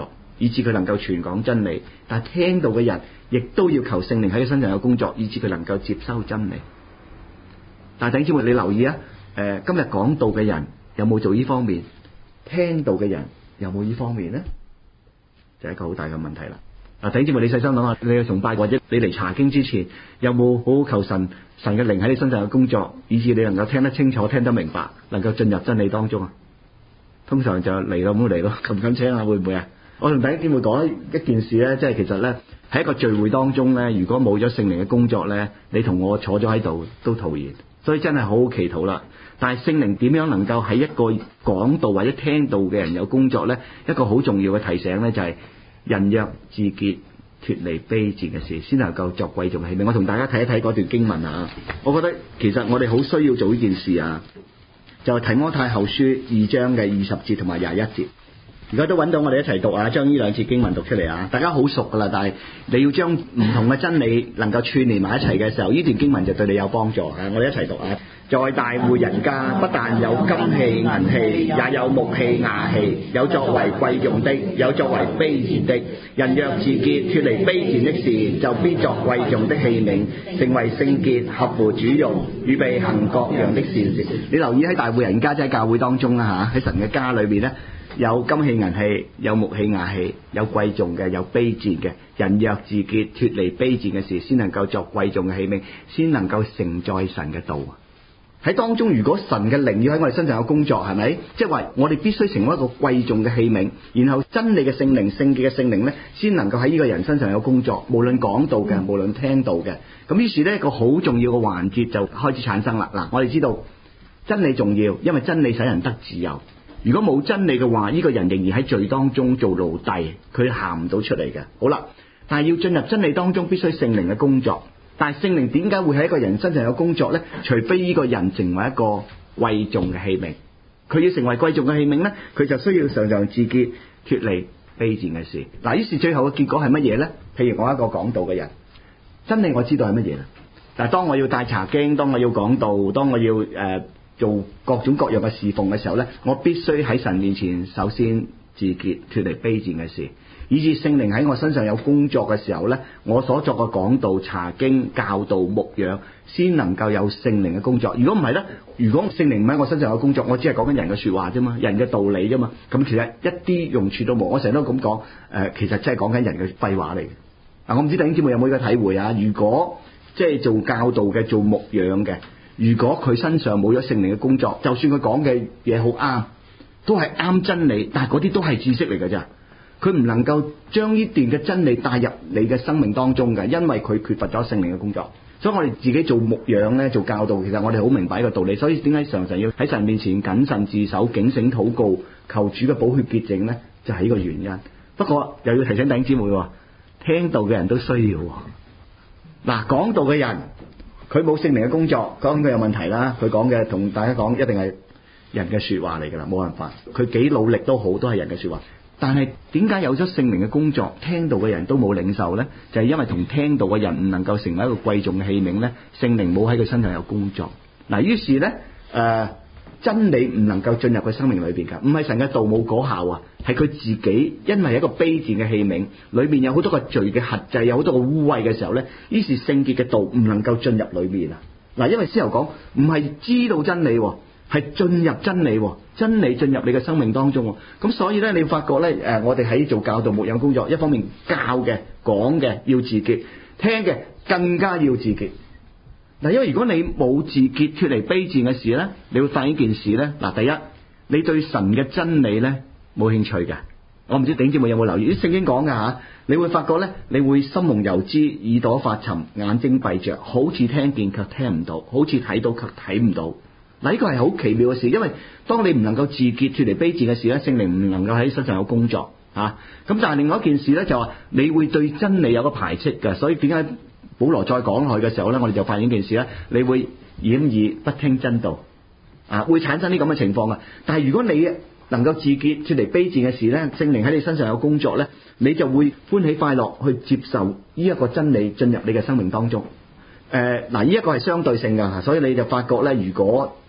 以致佢能夠傳講真理。但係聽道嘅人亦都要求聖靈喺佢身上有工作，以致佢能夠接收真理。但係弟兄姊妹，你留意啊，誒，今日講道嘅人有冇做呢方面？聽道嘅人有冇呢方面呢？就係一個好大嘅問題啦。嗱，弟兄姊妹，你細心諗下，你去崇拜或者你嚟查經之前，有冇好好求神神嘅靈喺你身上有工作，以致你能夠聽得清楚、聽得明白，能夠進入真理當中啊？通常就嚟咯，咁嚟咯，擒緊車啊，會唔會啊？我同弟兄姊妹講一件事咧，即係其實咧喺一個聚會當中咧，如果冇咗聖靈嘅工作咧，你同我坐咗喺度都徒然。所以真係好好祈禱啦。但係聖靈點樣能夠喺一個講道或者聽道嘅人有工作咧？一個好重要嘅提醒咧，就係、是、人若自潔，脫離卑賤嘅事，先能夠作貴重嘅器皿。我同大家睇一睇嗰段經文啊。我覺得其實我哋好需要做呢件事啊。就係提摩太後書二章嘅二十節同埋廿一節。而家都揾到，我哋一齊讀啊，將呢兩節經文讀出嚟啊！大家好熟噶啦，但係你要將唔同嘅真理能夠串聯埋一齊嘅時候，呢段經文就對你有幫助啊！我哋一齊讀啊！在大戶人家，不但有金器銀器，也有木器瓦器，有作為貴重的，有作為卑賤的。人若自潔，脫離卑賤的事，就必作貴重的器皿，成為聖潔，合乎主用，預備行各樣的善事。你留意喺大戶人家，即係教會當中啦嚇，喺神嘅家裏邊咧。有金器銀器，有木器瓦器，有貴重嘅，有卑賤嘅。人若自潔，脫離卑賤嘅事，先能夠作貴重嘅器皿，先能夠承載神嘅道。喺當中，如果神嘅靈要喺我哋身上有工作，係咪？即係話我哋必須成為一個貴重嘅器皿，然後真理嘅聖靈、聖潔嘅聖靈咧，先能夠喺呢個人身上有工作。無論講道嘅，無論聽道嘅。咁於是呢，一個好重要嘅環節就開始產生啦。嗱，我哋知道真理重要，因為真理使人得自由。如果冇真理嘅話，呢、這個人仍然喺罪當中做奴隸，佢行唔到出嚟嘅。好啦，但係要進入真理當中，必須聖靈嘅工作。但係聖靈點解會喺一個人身上有工作呢？除非呢個人成為一個貴重嘅器皿，佢要成為貴重嘅器皿呢，佢就需要常常自潔，脫離卑賤嘅事。嗱，於是最後嘅結果係乜嘢呢？譬如我一個講道嘅人，真理我知道係乜嘢啦。但係當我要帶查經，當我要講道，當我要誒。呃做各種各樣嘅侍奉嘅時候呢，我必須喺神面前首先自潔，脫離卑賤嘅事，以致聖靈喺我身上有工作嘅時候呢，我所作嘅講道、查經、教導、牧養，先能夠有聖靈嘅工作。如果唔係呢，如果聖靈唔喺我身上有工作，我只係講緊人嘅說話啫嘛，人嘅道理啫嘛，咁其實一啲用處都冇。我成日都咁講，誒、呃，其實真係講緊人嘅廢話嚟嘅。嗱，我唔知弟兄姊妹有冇呢個體會啊？如果即係做教導嘅、做牧養嘅。如果佢身上冇咗聖靈嘅工作，就算佢講嘅嘢好啱，都係啱真理，但係嗰啲都係知識嚟㗎咋，佢唔能夠將呢段嘅真理帶入你嘅生命當中嘅，因為佢缺乏咗聖靈嘅工作。所以我哋自己做牧養咧，做教導，其實我哋好明白呢個道理。所以點解常常要喺神面前謹慎自守、警醒禱告、求主嘅寶血潔淨咧？就係呢個原因。不過又要提醒弟兄姊妹，聽道嘅人都需要。嗱，講道嘅人。佢冇聖靈嘅工作，講佢有問題啦。佢講嘅同大家講一定係人嘅說話嚟㗎啦，冇辦法。佢幾努力都好，都係人嘅說話。但係點解有咗聖靈嘅工作，聽道嘅人都冇領受呢？就係因為同聽道嘅人唔能夠成為一個貴重嘅器皿呢，聖靈冇喺佢身上有工作。嗱，於是呢，誒、呃、真理唔能夠進入佢生命裏邊㗎，唔係神嘅道冇果效啊，係佢自己因為一個卑賤嘅器皿，裏面有好多個罪嘅轄制，有好多個污穢嘅時候呢，於是聖潔嘅道唔能夠進入裏面啊。嗱，因為先頭講唔係知道真理，係進入真理，真理進入你嘅生命當中。咁所以呢，你發覺呢，誒，我哋喺做教導牧養工作，一方面教嘅講嘅要自潔，聽嘅更加要自潔。嗱，因為如果你冇自潔脫離卑賤嘅事咧，你會發現一件事咧。嗱，第一，你對神嘅真理咧冇興趣嘅。我唔知弟兄姊妹有冇留意啲聖經講嘅吓，你會發覺咧，你會心蒙油脂，耳朵發沉，眼睛閉着，好似聽見卻聽唔到，好似睇到卻睇唔到。嗱，呢個係好奇妙嘅事，因為當你唔能夠自潔脫離卑賤嘅事咧，聖靈唔能夠喺身上有工作啊。咁但係另外一件事咧，就話你會對真理有個排斥嘅，所以點解？保羅再講落去嘅時候咧，我哋就發現一件事咧，你會掩耳不聽真道啊，會產生啲咁嘅情況啊。但係如果你能夠自潔脫離卑賤嘅事咧，聖靈喺你身上有工作咧，你就會歡喜快樂去接受呢一個真理進入你嘅生命當中。誒、呃，嗱，呢一個係相對性噶，所以你就發覺咧，如果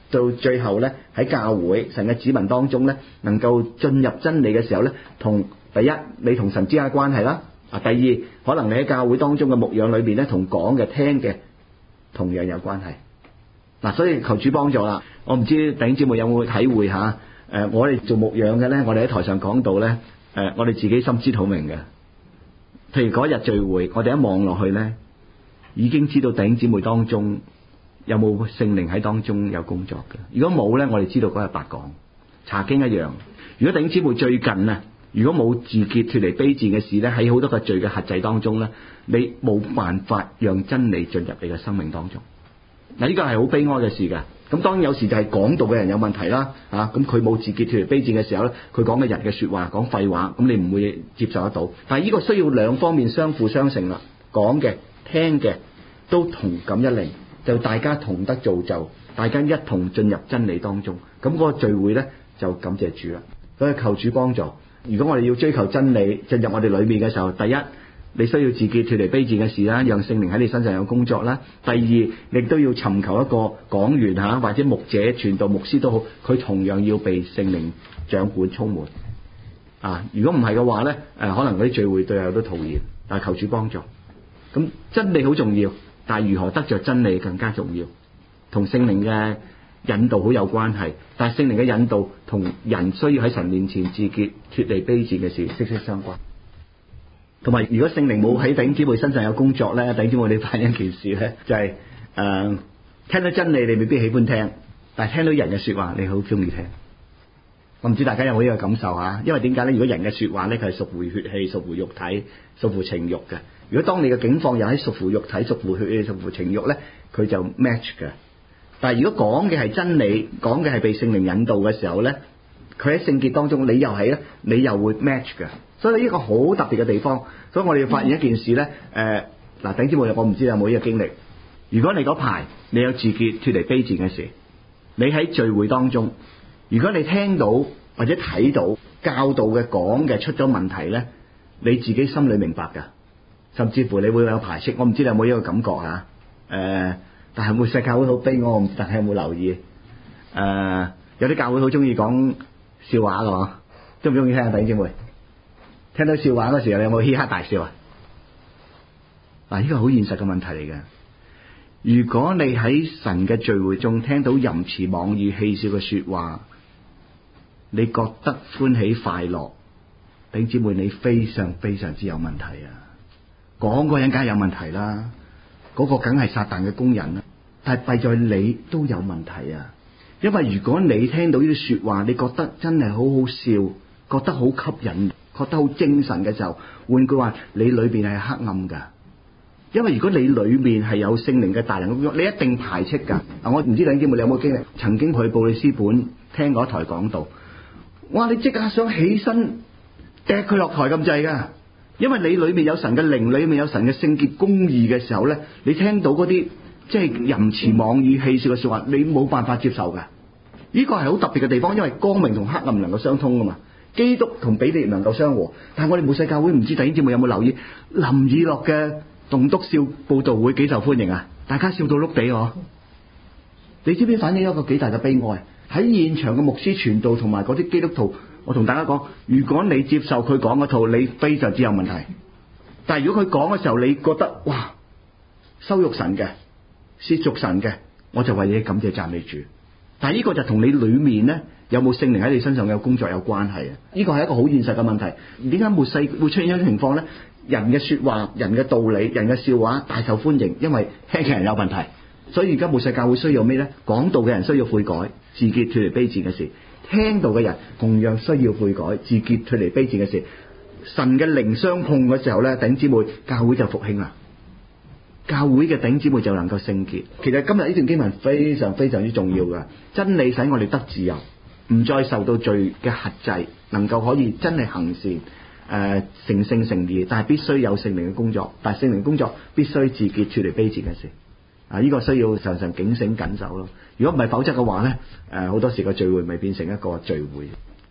到最後咧喺教會神嘅子民當中咧，能夠進入真理嘅時候咧，同第一你同神之間嘅關係啦，啊第二可能你喺教會當中嘅牧養裏面咧，同講嘅聽嘅同樣有關係。嗱，所以求主幫助啦。我唔知弟兄姊妹有冇體會下？誒，我哋做牧養嘅咧，我哋喺台上講道咧，誒，我哋自己心知肚明嘅。譬如嗰日聚會，我哋一望落去咧，已經知道弟兄姊妹當中有冇聖靈喺當中有工作嘅。如果冇咧，我哋知道嗰日白講。查經一樣。如果弟兄姊妹最近啊，如果冇自潔脫離卑賤嘅事咧，喺好多個罪嘅轄制當中咧，你冇辦法讓真理進入你嘅生命當中。嗱，呢個係好悲哀嘅事㗎。咁當然有時就係講道嘅人有問題啦，嚇咁佢冇自潔脫離卑賤嘅時候咧，佢講嘅人嘅説話講廢話，咁你唔會接受得到。但係呢個需要兩方面相輔相成啦，講嘅聽嘅都同感一靈，就大家同得造就，大家一同進入真理當中，咁嗰個聚會咧就感謝主啦。所以求主幫助。如果我哋要追求真理進入我哋裏面嘅時候，第一，你需要自潔脫離卑賤嘅事啦，讓聖靈喺你身上有工作啦。第二，你都要尋求一個講員嚇，或者牧者、傳道牧師都好，佢同樣要被聖靈掌管充滿。啊，如果唔係嘅話咧，誒可能嗰啲聚會對有都徒然。但係求主幫助。咁真理好重要，但係如何得着真理更加重要，同聖靈嘅引導好有關係。但係聖靈嘅引導同人需要喺神面前自潔脫離卑賤嘅事息息相關。同埋，如果聖靈冇喺弟兄姊妹身上有工作咧，弟兄姊妹你發現一件事咧，就係、是、誒、呃、聽到真理你未必喜歡聽，但係聽到人嘅説話你好中意聽。我唔知大家有冇呢個感受啊？因為點解咧？如果人嘅説話咧，佢係屬乎血氣、屬乎肉體、屬乎情慾嘅。如果當你嘅境況又喺屬乎肉體、屬乎血氣、屬乎情慾咧，佢就 match 嘅。但係如果講嘅係真理，講嘅係被聖靈引導嘅時候咧，佢喺聖潔當中，你又係咧，你又會 match 嘅。所以呢個好特別嘅地方，所以我哋要發現一件事咧，誒嗱，弟兄姊妹，我唔知有冇呢個經歷。如果你嗰排你有自潔脫離卑賤嘅事，你喺聚會當中，如果你聽到或者睇到教導嘅講嘅出咗問題咧，你自己心裏明白㗎，甚至乎你會有排斥。我唔知你有冇呢個感覺嚇？誒、呃，但係末世教會好悲哀，我唔知大家有冇留意？誒、呃，有啲教會好中意講笑話㗎嘛，中唔中意聽啊？弟兄姊妹？聽到笑話嗰時候，你有冇嘻哈大笑啊？嗱，呢個好現實嘅問題嚟嘅。如果你喺神嘅聚會中聽到淫詞妄語、戲笑嘅説話，你覺得歡喜快樂，弟兄姊妹，你非常非常之有問題啊！講嗰個人梗係有問題啦，嗰、嗰個梗係撒旦嘅工人啦。但係弊在你都有問題啊！因為如果你聽到呢啲説話，你覺得真係好好笑，覺得好吸引，覺得好精神嘅時候，換句話，你裏邊係黑暗噶。因為如果你裏面係有聖靈嘅大能，你一定排斥噶。啊，我唔知弟兄姊妹你有冇經歷，曾經去布里斯本聽過一台講道，哇！你即刻想起身掟佢落台咁滯噶，因為你裏面有神嘅靈，裏面有神嘅聖潔公義嘅時候咧，你聽到嗰啲即係淫詞妄語、戲笑嘅説話，你冇辦法接受噶。呢個係好特別嘅地方，因為光明同黑暗唔能夠相通噶嘛。基督同比利唔能夠相和，但係我哋末世教會唔知弟兄姊妹有冇留意林以樂嘅棟篤笑佈道會幾受歡迎啊！大家笑到碌地我，你知唔知反映一個幾大嘅悲哀？喺現場嘅牧師傳道同埋嗰啲基督徒，我同大家講，如果你接受佢講嗰套，你非常之有問題。但係如果佢講嘅時候，你覺得哇羞辱神嘅、褻瀆神嘅，我就為你感謝讚美主。但係呢個就同你裏面咧有冇聖靈喺你身上有工作有關係啊！呢個係一個好現實嘅問題。點解末世會出現一種情況咧？人嘅説話、人嘅道理、人嘅笑話大受歡迎，因為聽嘅人有問題。所以而家末世教會需要咩咧？講道嘅人需要悔改、自潔脫離卑賤嘅事；聽道嘅人同樣需要悔改、自潔脫離卑賤嘅事。神嘅靈相碰嘅時候咧，弟兄姊妹，教會就復興啦。教會嘅弟兄姊妹就能夠聖潔。其實今日呢段經文非常非常之重要嘅，真理使我哋得自由，唔再受到罪嘅轄制，能夠可以真係行善。誒、呃、成聖成義，但係必須有聖靈嘅工作，但係聖靈工作必須自潔脫離卑賤嘅事。啊，呢、這個需要常常警醒緊守咯。如果唔係，否則嘅話咧，誒、呃、好多時個聚會咪變成一個聚會。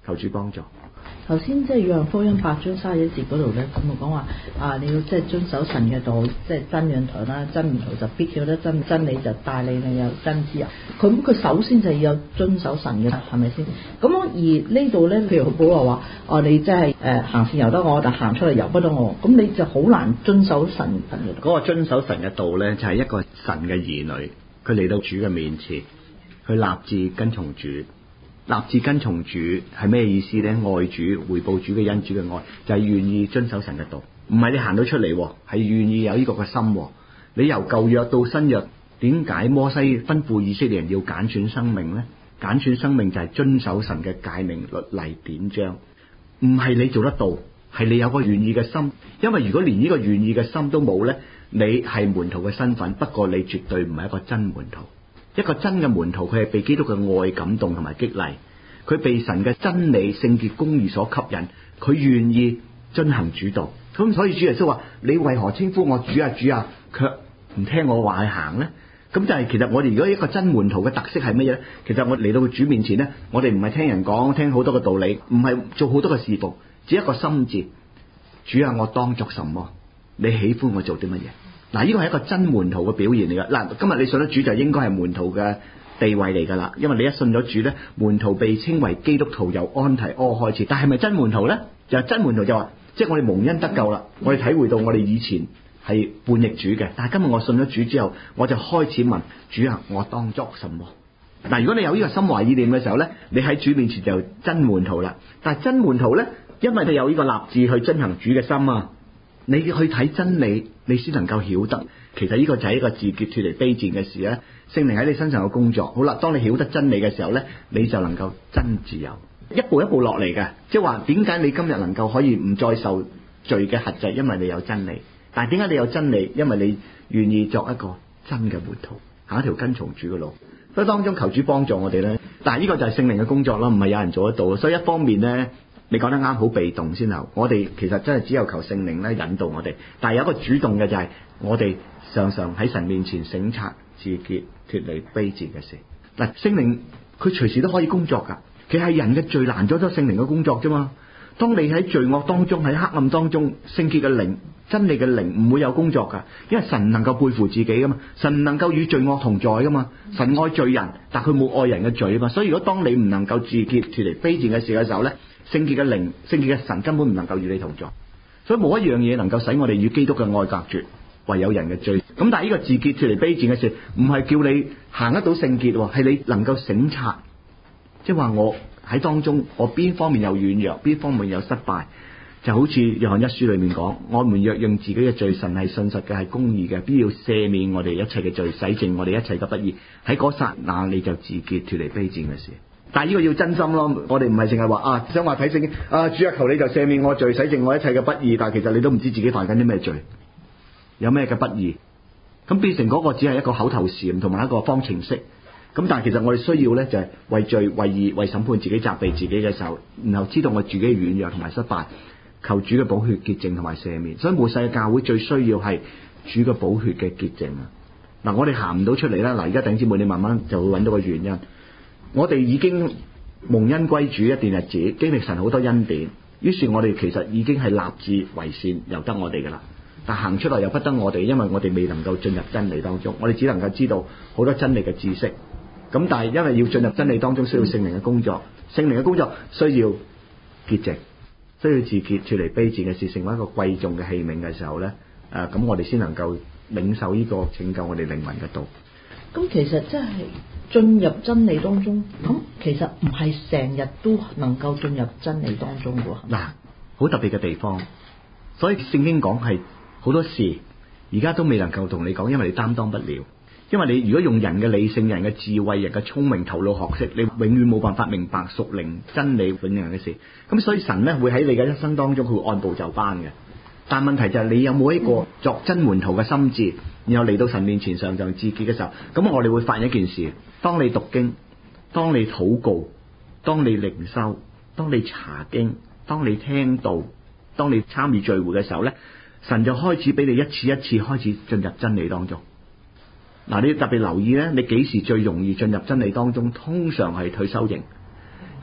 求主幫助。 頭先即係約翰福音八章三十一節嗰度咧，咁我講話啊，你要即係遵守神嘅道，即係真門徒啦，真門徒就必曉得真真理，就帶你你有真知啊。佢佢首先就要有遵守神嘅，係咪先？咁而呢度咧，譬如保羅話，哦、啊，你即係誒行善由得我，但行出嚟由不得我，咁你就好難遵守神神嘅。 嗰個遵守神嘅道咧，就係、是、一個神嘅兒女，佢嚟到主嘅面前，佢立志跟從主。立志跟從主係咩意思呢？愛主，回報主嘅恩，主嘅愛就係、是、願意遵守神嘅道，唔係你行到出嚟，係願意有呢個嘅心。你由舊約到新約，點解摩西吩咐以色列人要揀選生命呢？揀選生命就係遵守神嘅誡命、律例、典章，唔係你做得到，係你有個願意嘅心。因為如果連呢個願意嘅心都冇呢，你係門徒嘅身份，不過你絕對唔係一個真門徒。一個真嘅門徒，佢係被基督嘅愛感動同埋激勵，佢被神嘅真理、聖潔、公義所吸引，佢願意遵行主道。咁所以主耶穌話：你為何稱呼我主啊主啊，卻唔聽我話去行呢？咁就係其實我哋如果一個真門徒嘅特色係乜嘢呢？其實我嚟到主面前呢，我哋唔係聽人講，聽好多嘅道理，唔係做好多嘅侍奉，只一個心志。主啊，我當作什麼？你喜歡我做啲乜嘢？嗱，呢個係一個真門徒嘅表現嚟㗎。嗱，今日你信咗主就應該係門徒嘅地位嚟㗎啦。因為你一信咗主咧，門徒被稱為基督徒由安提阿開始。但係咪真門徒咧？就係真門徒就話，即係我哋蒙恩得救啦，我哋體會到我哋以前係叛逆主嘅，但係今日我信咗主之後，我就開始問主啊，我當作什麼？嗱，如果你有呢個心懷意念嘅時候咧，你喺主面前就真門徒啦。但係真門徒咧，因為你有呢個立志去遵行主嘅心啊。你去睇真理，你先能夠曉得，其實呢個就係一個自潔脫離卑賤嘅事咧。聖靈喺你身上嘅工作，好啦，當你曉得真理嘅時候咧，你就能夠真自由，一步一步落嚟嘅。即係話，點解你今日能夠可以唔再受罪嘅轄制？因為你有真理。但係點解你有真理？因為你願意作一個真嘅門徒，行一條跟從主嘅路。所以當中求主幫助我哋咧。但係呢個就係聖靈嘅工作啦，唔係有人做得到。所以一方面咧，你講得啱，好被動先後。我哋其實真係只有求聖靈咧引導我哋，但係有一個主動嘅就係我哋常常喺神面前省察、自潔、脫離卑賤嘅事。嗱，聖靈佢隨時都可以工作㗎，其實係人嘅罪難咗咗聖靈嘅工作啫嘛。當你喺罪惡當中、喺黑暗當中，聖潔嘅靈、真理嘅靈唔會有工作㗎，因為神能夠背負自己㗎嘛，神能夠與罪惡同在㗎嘛。神愛罪人，但佢冇愛人嘅罪啊嘛。所以如果當你唔能夠自潔、脫離卑賤嘅事嘅時候咧，聖潔嘅靈、聖潔嘅神根本唔能夠與你同在。所以冇一樣嘢能夠使我哋與基督嘅愛隔絕，唯有人嘅罪。咁但係呢個自潔脫離卑賤嘅事，唔係叫你行得到聖潔，係你能夠省察，即係話我喺當中，我邊方面有軟弱，邊方面有失敗，就好似約翰一書裏面講：我們若認自己嘅罪，神係信實嘅，係公義嘅，必要赦免我哋一切嘅罪，洗淨我哋一切嘅不義。喺嗰剎那你就自潔脫離卑賤嘅事。但係呢個要真心咯，我哋唔係淨係話啊，想話睇聖經啊，主啊，求你就赦免我罪，洗淨我一切嘅不義。但係其實你都唔知自己犯緊啲咩罪，有咩嘅不義，咁變成嗰個只係一個口頭禪同埋一個方程式。咁但係其實我哋需要咧，就係為罪、為義、為審判自己、責備自己嘅時候，然後知道我自己嘅軟弱同埋失敗，求主嘅寶血潔淨同埋赦免。所以末世嘅教會最需要係主嘅寶血嘅潔淨啊！嗱，我哋行唔到出嚟啦。嗱，而家弟兄姊妹，你慢慢就會揾到個原因。我哋已經蒙恩歸主一段日子，經歷神好多恩典，於是我哋其實已經係立志為善，由得我哋噶啦。但行出嚟又不得我哋，因為我哋未能夠進入真理當中，我哋只能夠知道好多真理嘅知識。咁但係因為要進入真理當中，需要聖靈嘅工作，聖靈嘅工作需要潔淨，需要自潔脫離卑賤嘅事，成為一個貴重嘅器皿嘅時候咧，誒、呃、咁我哋先能夠領受呢個拯救我哋靈魂嘅道。 咁其實真係進入真理當中，咁其實唔係成日都能夠進入真理當中嘅。 嗱，好特別嘅地方，所以聖經講係好多事，而家都未能夠同你講，因為你擔當不了。因為你如果用人嘅理性、人嘅智慧、人嘅聰明、頭腦學識，你永遠冇辦法明白屬靈真理永恆嘅事。咁所以神咧會喺你嘅一生當中，佢會按部就班嘅。但問題就係你有冇一個作真門徒嘅心志，然後嚟到神面前上就自潔嘅時候，咁我哋會發現一件事：當你讀經、當你禱告、當你靈修、當你查經、當你聽道、當你參與聚會嘅時候咧，神就開始俾你一次一次開始進入真理當中。嗱，你要特別留意咧，你幾時最容易進入真理當中？通常係退修營，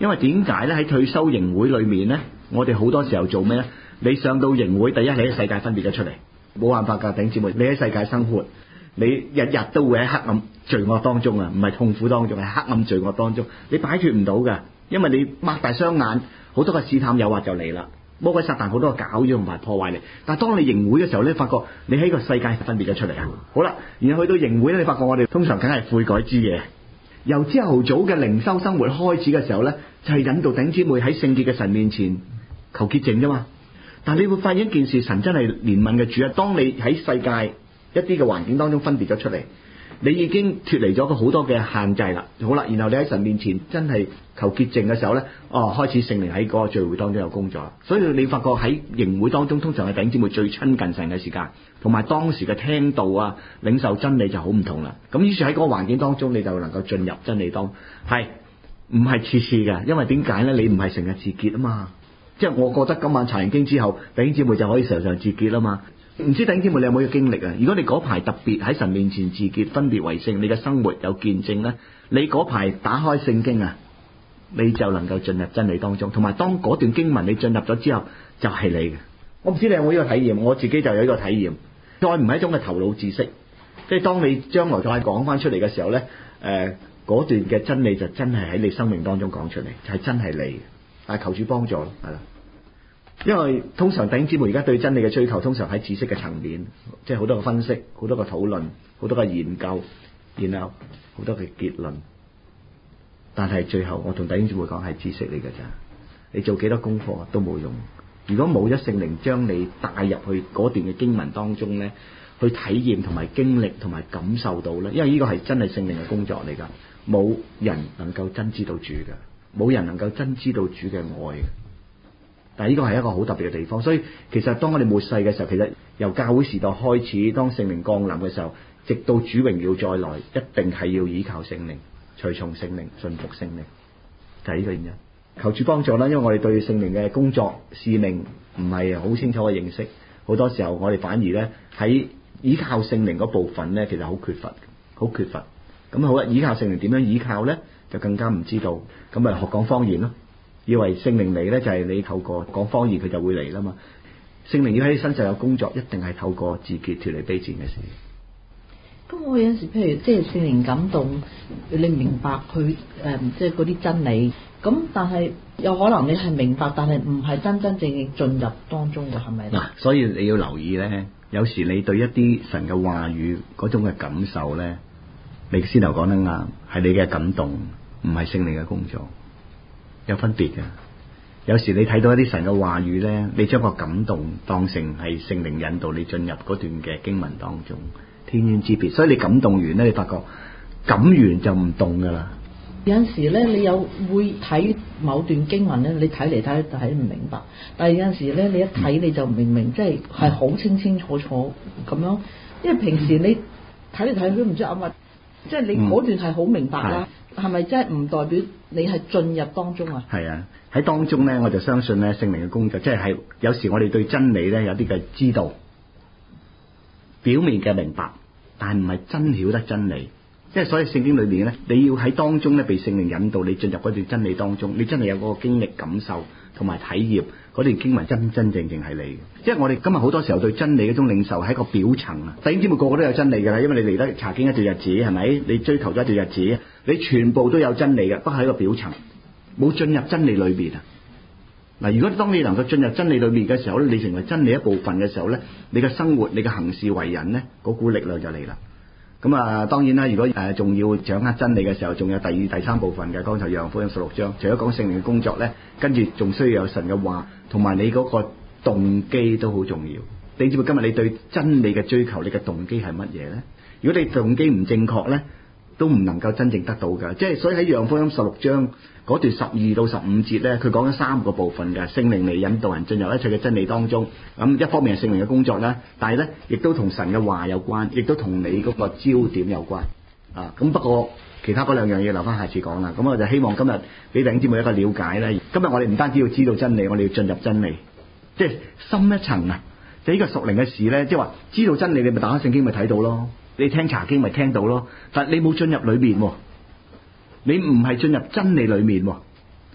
因為點解咧？喺退休營會裏面咧，我哋好多時候做咩咧？你上到營會，第一你喺世界分別咗出嚟，冇辦法㗎，弟兄姊妹，你喺世界生活，你日日都會喺黑暗罪惡當中啊，唔係痛苦當中，係黑暗罪惡當中，你擺脫唔到㗎，因為你擘大雙眼，好多個試探誘惑就嚟啦。魔鬼撒旦好多個搞咗同埋破壞你，但係當你營會嘅時候咧，發覺你喺個世界分別咗出嚟啊！好啦，然後去到營會咧，你發覺我哋通常梗係悔改之夜，由朝頭早嘅靈修生活開始嘅時候咧，就係、是、引導弟兄姊妹喺聖潔嘅神面前求潔淨啫嘛。但係你會發現一件事，神真係憐憫嘅主啊！當你喺世界一啲嘅環境當中分別咗出嚟，你已經脫離咗個好多嘅限制啦。好啦，然後你喺神面前真係求潔淨嘅時候咧，哦，開始聖靈喺嗰個聚會當中有工作啦。所以你發覺喺營會當中，通常係弟兄姊妹最親近神嘅時間，同埋當時嘅聽道啊、領受真理就好唔同啦。咁於是喺嗰個環境當中，你就能夠進入真理當，係唔係次次嘅？因為點解咧？你唔係成日自潔啊嘛。即係我覺得今晚查完經之後，弟兄姊妹就可以常常自潔啦嘛。唔知弟兄姊妹你有冇呢個經歷啊？如果你嗰排特別喺神面前自潔、分別為聖，你嘅生活有見證咧，你嗰排打開聖經啊，你就能夠進入真理當中。同埋當嗰段經文你進入咗之後，就係你嘅。我唔知你有冇呢個體驗，我自己就有呢個體驗。再唔係一種嘅頭腦知識，即係當你將來再講翻出嚟嘅時候咧，誒、呃、嗰段嘅真理就真係喺你生命當中講出嚟，就係、是、真係你嘅。但係求主幫助咯，係啦。因為通常弟兄姊妹而家對真理嘅追求，通常喺知識嘅層面，即係好多個分析、好多個討論、好多個研究，然後好多嘅結論。但係最後我同弟兄姊妹講係知識嚟㗎咋，你做幾多功課都冇用。如果冇咗聖靈將你帶入去嗰段嘅經文當中咧，去體驗同埋經歷同埋感受到咧，因為呢個係真係聖靈嘅工作嚟㗎，冇人能夠真知道主㗎，冇人能夠真知道主嘅愛。但係呢個係一個好特別嘅地方，所以其實當我哋末世嘅時候，其實由教會時代開始，當聖靈降臨嘅時候，直到主榮耀再來，一定係要依靠聖靈、隨從聖靈、順服聖靈，就係呢個原因。求主幫助啦，因為我哋對聖靈嘅工作使命唔係好清楚嘅認識，好多時候我哋反而咧喺依靠聖靈嗰部分咧，其實好缺乏，好缺乏。咁好啦，依靠聖靈點樣依靠咧，就更加唔知道。咁咪學講方言咯。以為聖靈嚟咧就係你透過講方言佢就會嚟啦嘛。聖靈要喺你身上有工作，一定係透過自潔脫離卑賤嘅事。 咁我有陣時，譬如即係聖靈感動，你明白佢誒、呃，即係嗰啲真理。咁但係有可能你係明白，但係唔係真真正正進入當中嘅，係咪？嗱， 所以你要留意咧，有時你對一啲神嘅話語嗰種嘅感受咧，你先頭講得啱，係你嘅感動，唔係聖靈嘅工作。有分別嘅，有時你睇到一啲神嘅話語咧，你將個感動當成係聖靈引導你進入嗰段嘅經文當中，天淵之別。所以你感動完咧，你發覺感完就唔動噶啦。 有陣時咧，你有會睇某段經文咧，你睇嚟睇去就睇唔明白。但係有陣時咧，你一睇你就明明，即係係好清清楚楚咁樣。因為平時你睇嚟睇去都唔知啱乜，即係你嗰段係好明白啦。係咪真係唔代表你係進入當中啊？ 係啊，喺當中咧，我就相信咧聖靈嘅工作，即係係有時我哋對真理咧有啲嘅知道，表面嘅明白，但係唔係真曉得真理。即係所以聖經裏面咧，你要喺當中咧被聖靈引導，你進入嗰段真理當中，你真係有嗰個經歷、感受同埋體驗，嗰段經文真真正正係你嘅。即係我哋今日好多時候對真理嗰種領受係一個表層啊。弟兄姊妹個個都有真理㗎啦，因為你嚟得查經一段日子係咪？你追求咗一段日子，你全部都有真理嘅，不過係一個表層，冇進入真理裏邊啊。嗱，如果當你能夠進入真理裏面嘅時候咧，你成為真理一部分嘅時候咧，你嘅生活、你嘅行事為人咧，嗰股力量就嚟啦。咁啊，當然啦，如果誒仲、呃、要掌握真理嘅時候，仲有第二、第三部分嘅。剛才約翰福音十六章，除咗講聖靈嘅工作咧，跟住仲需要有神嘅話，同埋你嗰個動機都好重要。你知唔知今日你對真理嘅追求，你嘅動機係乜嘢咧？如果你動機唔正確咧，都唔能夠真正得到㗎。即係所以喺約翰福音十六章嗰段十二到十五節咧，佢講緊三個部分嘅聖靈嚟引導人進入一切嘅真理當中。咁一方面係聖靈嘅工作啦，但係咧亦都同神嘅話有關，亦都同你嗰個焦點有關啊。咁不過其他嗰兩樣嘢留翻下次講啦。咁我就希望今日俾弟兄姊妹一個了解咧。今日我哋唔單止要知道真理，我哋要進入真理，即係深一層啊！就呢個屬靈嘅事咧，即係話知道真理，你咪打開聖經咪睇到咯。你聽查經咪聽到咯，但係你冇進入裏面喎，你唔係進入真理裏面喎，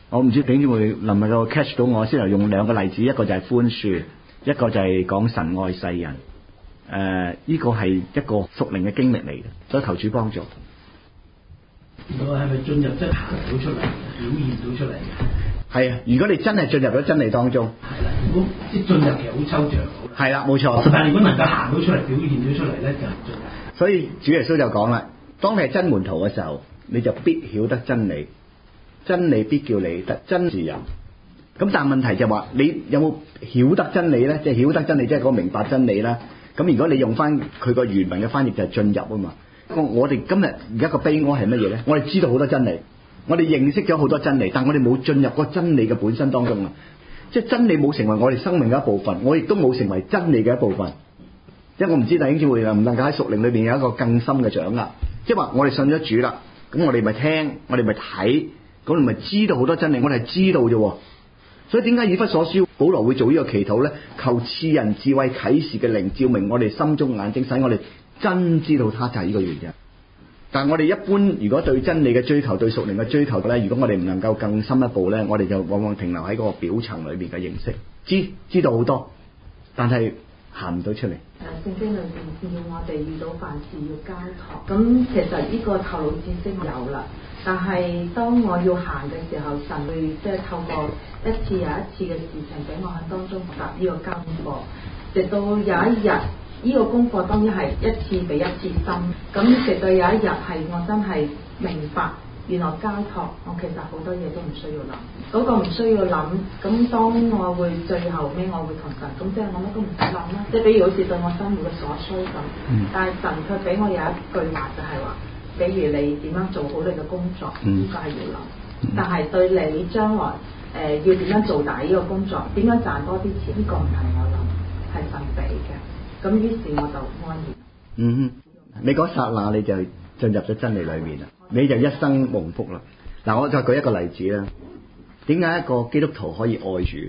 我唔知點知會能唔能夠 catch 到我，先嚟用兩個例子，一個就係寬恕，一個就係講神愛世人。誒、呃，呢、這個係一個屬靈嘅經歷嚟嘅，所以求主幫助。 我係咪進入即係行到出嚟，表現到出嚟嘅？ 係啊，如果你真係進入咗真理當中， 係啦。如果即係進入其實好抽象， 係啦，冇錯。 但係如果能夠行到出嚟，表現到出嚟咧，就進入。 所以主耶穌就講啦，當你係真門徒嘅時候，你就必曉得真理，真理必叫你得真自由。咁但係問題就係話，你有冇曉得真理咧？即係曉得真理，即係嗰個明白真理啦。咁如果你用翻佢個原文嘅翻譯就係進入啊嘛。我哋今日而家個悲哀係乜嘢咧？我哋知道好多真理，我哋認識咗好多真理，但我哋冇進入個真理嘅本身當中啊！即係真理冇成為我哋生命嘅一部分，我亦都冇成為真理嘅一部分。因為我唔知弟兄姊妹能唔能夠喺屬靈裏邊有一個更深嘅掌握。即係話我哋信咗主啦，咁我哋咪聽，我哋咪睇，咁你咪知道好多真理，我哋係知道啫。所以點解以弗所書保羅會做呢個祈禱咧？求賜人智慧啟示嘅靈照明我哋心中眼睛，使我哋真知道他就係呢個原因。但係我哋一般如果對真理嘅追求，對屬靈嘅追求咧，如果我哋唔能夠更深一步咧，我哋就往往停留喺嗰個表層裏邊嘅認識，知知道好多，但係行唔到出嚟。 誒聖經裏邊叫我哋遇到凡事要交託，咁其實呢個頭腦知識有啦，但係當我要行嘅時候，神會即係透過一次又一次嘅事情俾我喺當中學習呢個交功課，直到有一日。呢個功課當然係一次比一次深，咁直到有一日係我真係明白，原來交託我其實好多嘢都唔需要諗，嗰、那個唔需要諗。咁當我會最後尾我會同神，咁即係我乜都唔使諗啦。即係比如好似對我生活嘅所需咁，嗯、但係神卻俾我有一句話就係話，比如你點樣做好你嘅工作，呢、嗯、個係要諗。嗯、但係對你將來誒、呃、要點樣做大呢個工作，點樣賺多啲錢，呢、這個唔係我諗，係神俾嘅。咁於是我就安然。嗯， 你嗰剎那你就進入咗真理裏面啦，你就一生蒙福啦。嗱，我再舉一個例子啦。點解一個基督徒可以愛主？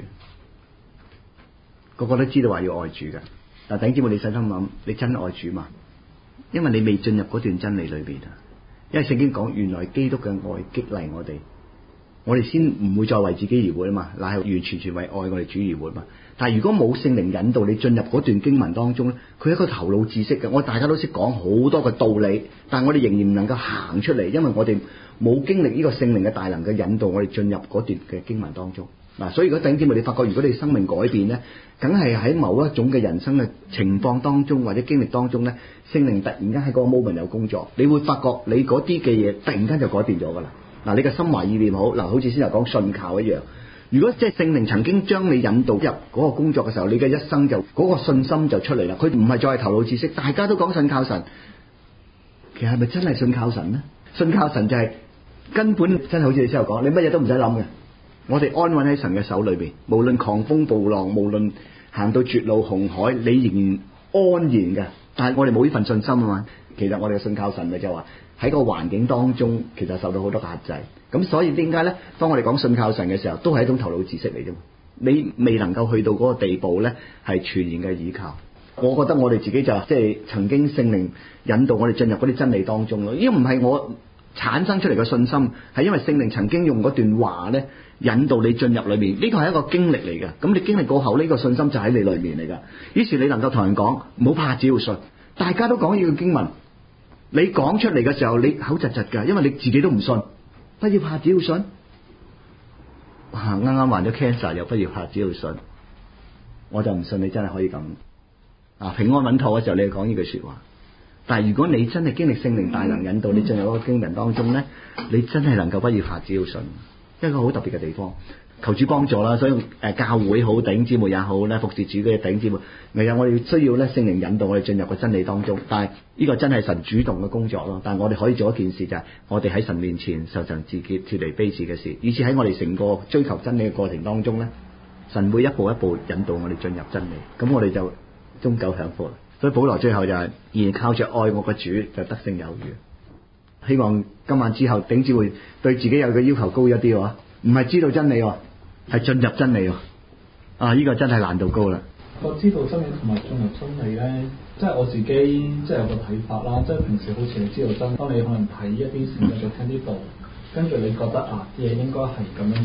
個個都知道話要愛主㗎。但弟兄姊妹，你細心諗，你真愛主嘛？因為你未進入嗰段真理裏邊啊。因為聖經講，原來基督嘅愛激勵我哋，我哋先唔會再為自己而活啊嘛，乃係完全全為愛我哋主而活嘛。但係如果冇聖靈引導你進入嗰段經文當中咧，佢係一個頭腦知識嘅，我大家都識講好多嘅道理，但係我哋仍然唔能夠行出嚟，因為我哋冇經歷呢個聖靈嘅大能嘅引導，我哋進入嗰段嘅經文當中嗱。所以如果弟兄姊妹你發覺，如果你生命改變咧，梗係喺某一種嘅人生嘅情況當中或者經歷當中咧，聖靈突然間喺嗰個 moment 有工作，你會發覺你嗰啲嘅嘢突然間就改變咗噶啦。嗱，你嘅心懷意念好嗱，好似先頭講信靠一樣。如果即係聖靈曾經將你引導入嗰個工作嘅時候，你嘅一生就嗰、嗰個信心就出嚟啦。佢唔係再係頭腦知識，大家都講信靠神，其實係咪真係信靠神呢？信靠神就係根本真係好似你先頭講，你乜嘢都唔使諗嘅。我哋安穩喺神嘅手裏邊，無論狂風暴浪，無論行到絕路紅海，你仍然安然嘅。但係我哋冇呢份信心啊嘛。其實我哋嘅信靠神咪就係話喺個環境當中，其實受到好多壓制。咁所以點解咧？當我哋講信靠神嘅時候，都係一種頭腦知識嚟啫嘛。你未能夠去到嗰個地步咧，係全然嘅倚靠。我覺得我哋自己就即係曾經聖靈引導我哋進入嗰啲真理當中咯。呢個唔係我產生出嚟嘅信心，係因為聖靈曾經用嗰段話咧引導你進入裏面。呢個係一個經歷嚟嘅。咁你經歷過後，呢個信心就喺你裏面嚟噶。於是你能夠同人講唔好怕，只要信。大家都講呢個經文，你講出嚟嘅時候，你口窒窒噶，因為你自己都唔信。不要怕，只要信。哇！啱啱患咗 cancer 又不要怕，只要信。我就唔信你真係可以咁啊！平安穩妥嘅時候，你講呢句說話。但係如果你真係經歷聖靈大能引導你進入嗰個經文當中咧，你真係能夠不要怕，只要信。一個好特別嘅地方，求主幫助啦。所以誒、呃，教會好，弟兄姊妹也好咧，服侍主嘅弟兄姊妹，咪有我哋需要咧聖靈引導我哋進入個真理當中。但係呢個真係神主動嘅工作咯。但係我哋可以做一件事，就係我哋喺神面前受盡自潔、脫離卑賤嘅事，以至喺我哋成個追求真理嘅過程當中咧，神會一步一步引導我哋進入真理。咁我哋就終久享福啦。所以保羅最後就係、是，而靠着愛我嘅主就得勝有餘。希望今晚之後，頂姊妹對自己有個要求高一啲喎，唔係知道真理喎，係進入真理喎。啊，呢、這個真係難度高啦。 我知道真理同埋進入真理咧，即係我自己即係有個睇法啦。即係平時好似你知道真，當你可能睇一啲事或者聽啲道，跟住你覺得啊啲嘢應該係咁樣做，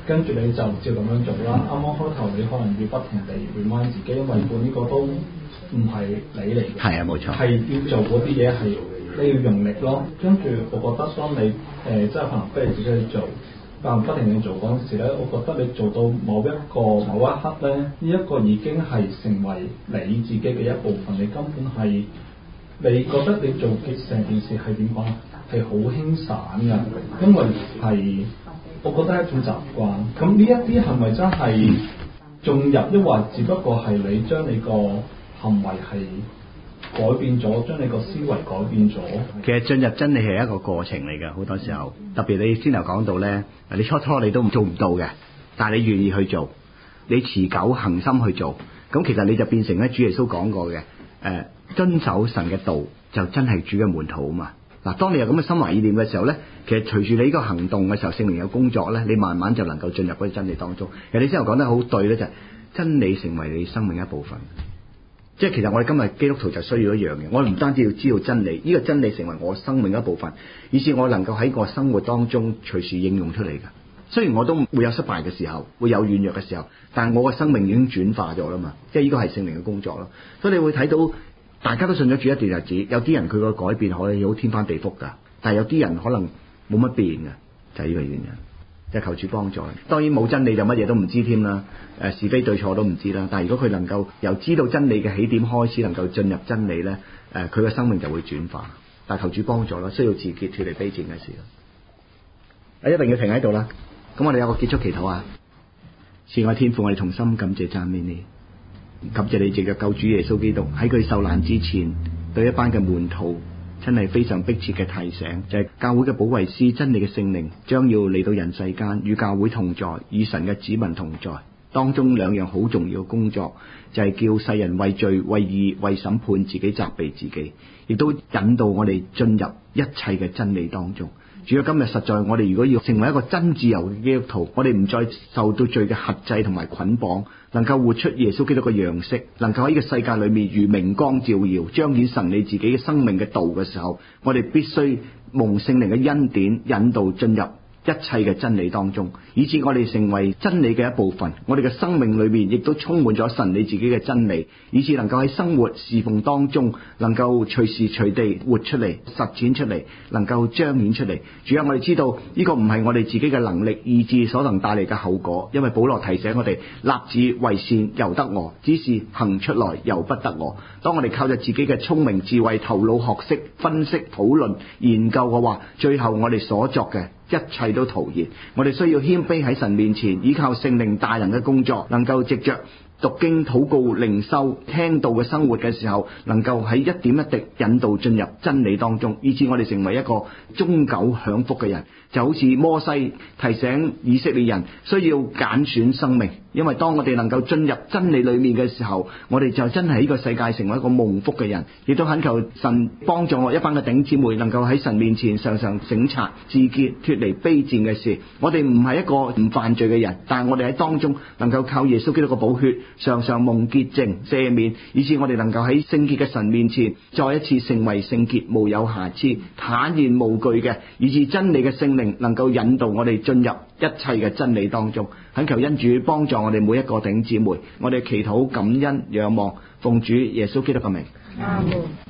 跟住你就照咁樣做啦。啱啱開頭你可能要不停地 remind 自己，因為本呢個都唔係你嚟嘅， 係啊，冇錯， 係要做嗰啲嘢係你要用力咯。跟住我覺得當你誒、呃、即係可能逼你自己去做，但不停去做嗰陣時咧，我覺得你做到某一個某一刻咧，呢、這、一個已經係成為你自己嘅一部分，你根本係你覺得你做嘅成件事係點講？係好輕散㗎，因為係我覺得係一種習慣。咁呢一啲係咪真係進入，抑或只不過係你將你個行為係改變咗，將你個思維改變咗？ 其實進入真理係一個過程嚟㗎，好多時候，特別你先頭講到咧，你初初你都做唔到嘅，但係你願意去做，你持久恒心去做，咁其實你就變成咧主耶穌講過嘅，誒、呃、遵守神嘅道就真係主嘅門徒啊嘛。嗱，當你有咁嘅心懷意念嘅時候咧，其實隨住你呢個行動嘅時候，聖靈有工作咧，你慢慢就能夠進入嗰啲真理當中。其實你先頭講得好對咧，就係、是、真理成為你生命一部分。即係其實我哋今日基督徒就需要一樣嘅，我唔單止要知道真理，呢、這個真理成為我生命一部分，以至我能夠喺個生活當中隨時應用出嚟㗎。雖然我都會有失敗嘅時候，會有軟弱嘅時候，但係我嘅生命已經轉化咗啦嘛。即係呢個係聖靈嘅工作咯。所以你會睇到大家都信咗主一段日子，有啲人佢個改變可以好天翻地覆㗎，但係有啲人可能冇乜變㗎，就係、是、呢個原因。就求主幫助。當然冇真理就乜嘢都唔知添啦，誒是非對錯都唔知啦。但係如果佢能夠由知道真理嘅起點開始，能夠進入真理咧，誒佢嘅生命就會轉化。但係求主幫助啦，需要自潔脫離卑賤嘅事啦。一定要停喺度啦。咁我哋有個結束祈禱啊！慈愛天父，我哋同心感謝讚美你，感謝你藉着救主耶穌基督喺佢受難之前，對一班嘅門徒真係非常迫切嘅提醒，就係、是、教會嘅保惠師真理嘅聖靈將要嚟到人世間，與教會同在，與神嘅子民同在。當中兩樣好重要嘅工作，就係、是、叫世人為罪、為義、為審判自己責備自己，亦都引導我哋進入一切嘅真理當中。主要今日實在我哋如果要成為一個真自由嘅基督徒，我哋唔再受到罪嘅轄制同埋捆綁，能夠活出耶穌基督嘅樣式，能夠喺呢個世界裏面如明光照耀，彰顯神你自己嘅生命嘅道嘅時候，我哋必須蒙聖靈嘅恩典引導進入一切嘅真理當中，以致我哋成為真理嘅一部分。我哋嘅生命裏面亦都充滿咗神你自己嘅真理，以致能夠喺生活侍奉當中能夠隨時隨地活出嚟、實踐出嚟，能夠彰顯出嚟。主啊，我哋知道呢個唔係我哋自己嘅能力意志所能帶嚟嘅後果，因為保羅提醒我哋立志為善由得我，只是行出來由不得我。當我哋靠着自己嘅聰明智慧、頭腦學識、分析討論研究嘅話，最後我哋所作嘅一切都徒然。我哋需要謙卑喺神面前，依靠聖靈大能嘅工作，能夠藉着讀經、禱告、靈修、聽道嘅生活嘅時候，能夠喺一點一滴引導進入真理當中，以致我哋成為一個終久享福嘅人。就好似摩西提醒以色列人需要揀選生命，因為當我哋能夠進入真理裏面嘅時候，我哋就真係呢個世界成為一個蒙福嘅人。亦都懇求神幫助我一班嘅弟兄姊妹能夠喺神面前常常省察自潔，脫離卑賤嘅事。我哋唔係一個唔犯罪嘅人，但係我哋喺當中能夠靠耶穌基督嘅寶血常常蒙潔淨赦免，以致我哋能夠喺聖潔嘅神面前再一次成為聖潔無有瑕疵坦然無懼嘅，以致真理嘅聖靈能夠引導我哋進入一切嘅真理當中。懇求恩主幫助我哋每一個弟兄姊妹，我哋祈禱感恩仰望奉主耶穌基督嘅名。 阿門。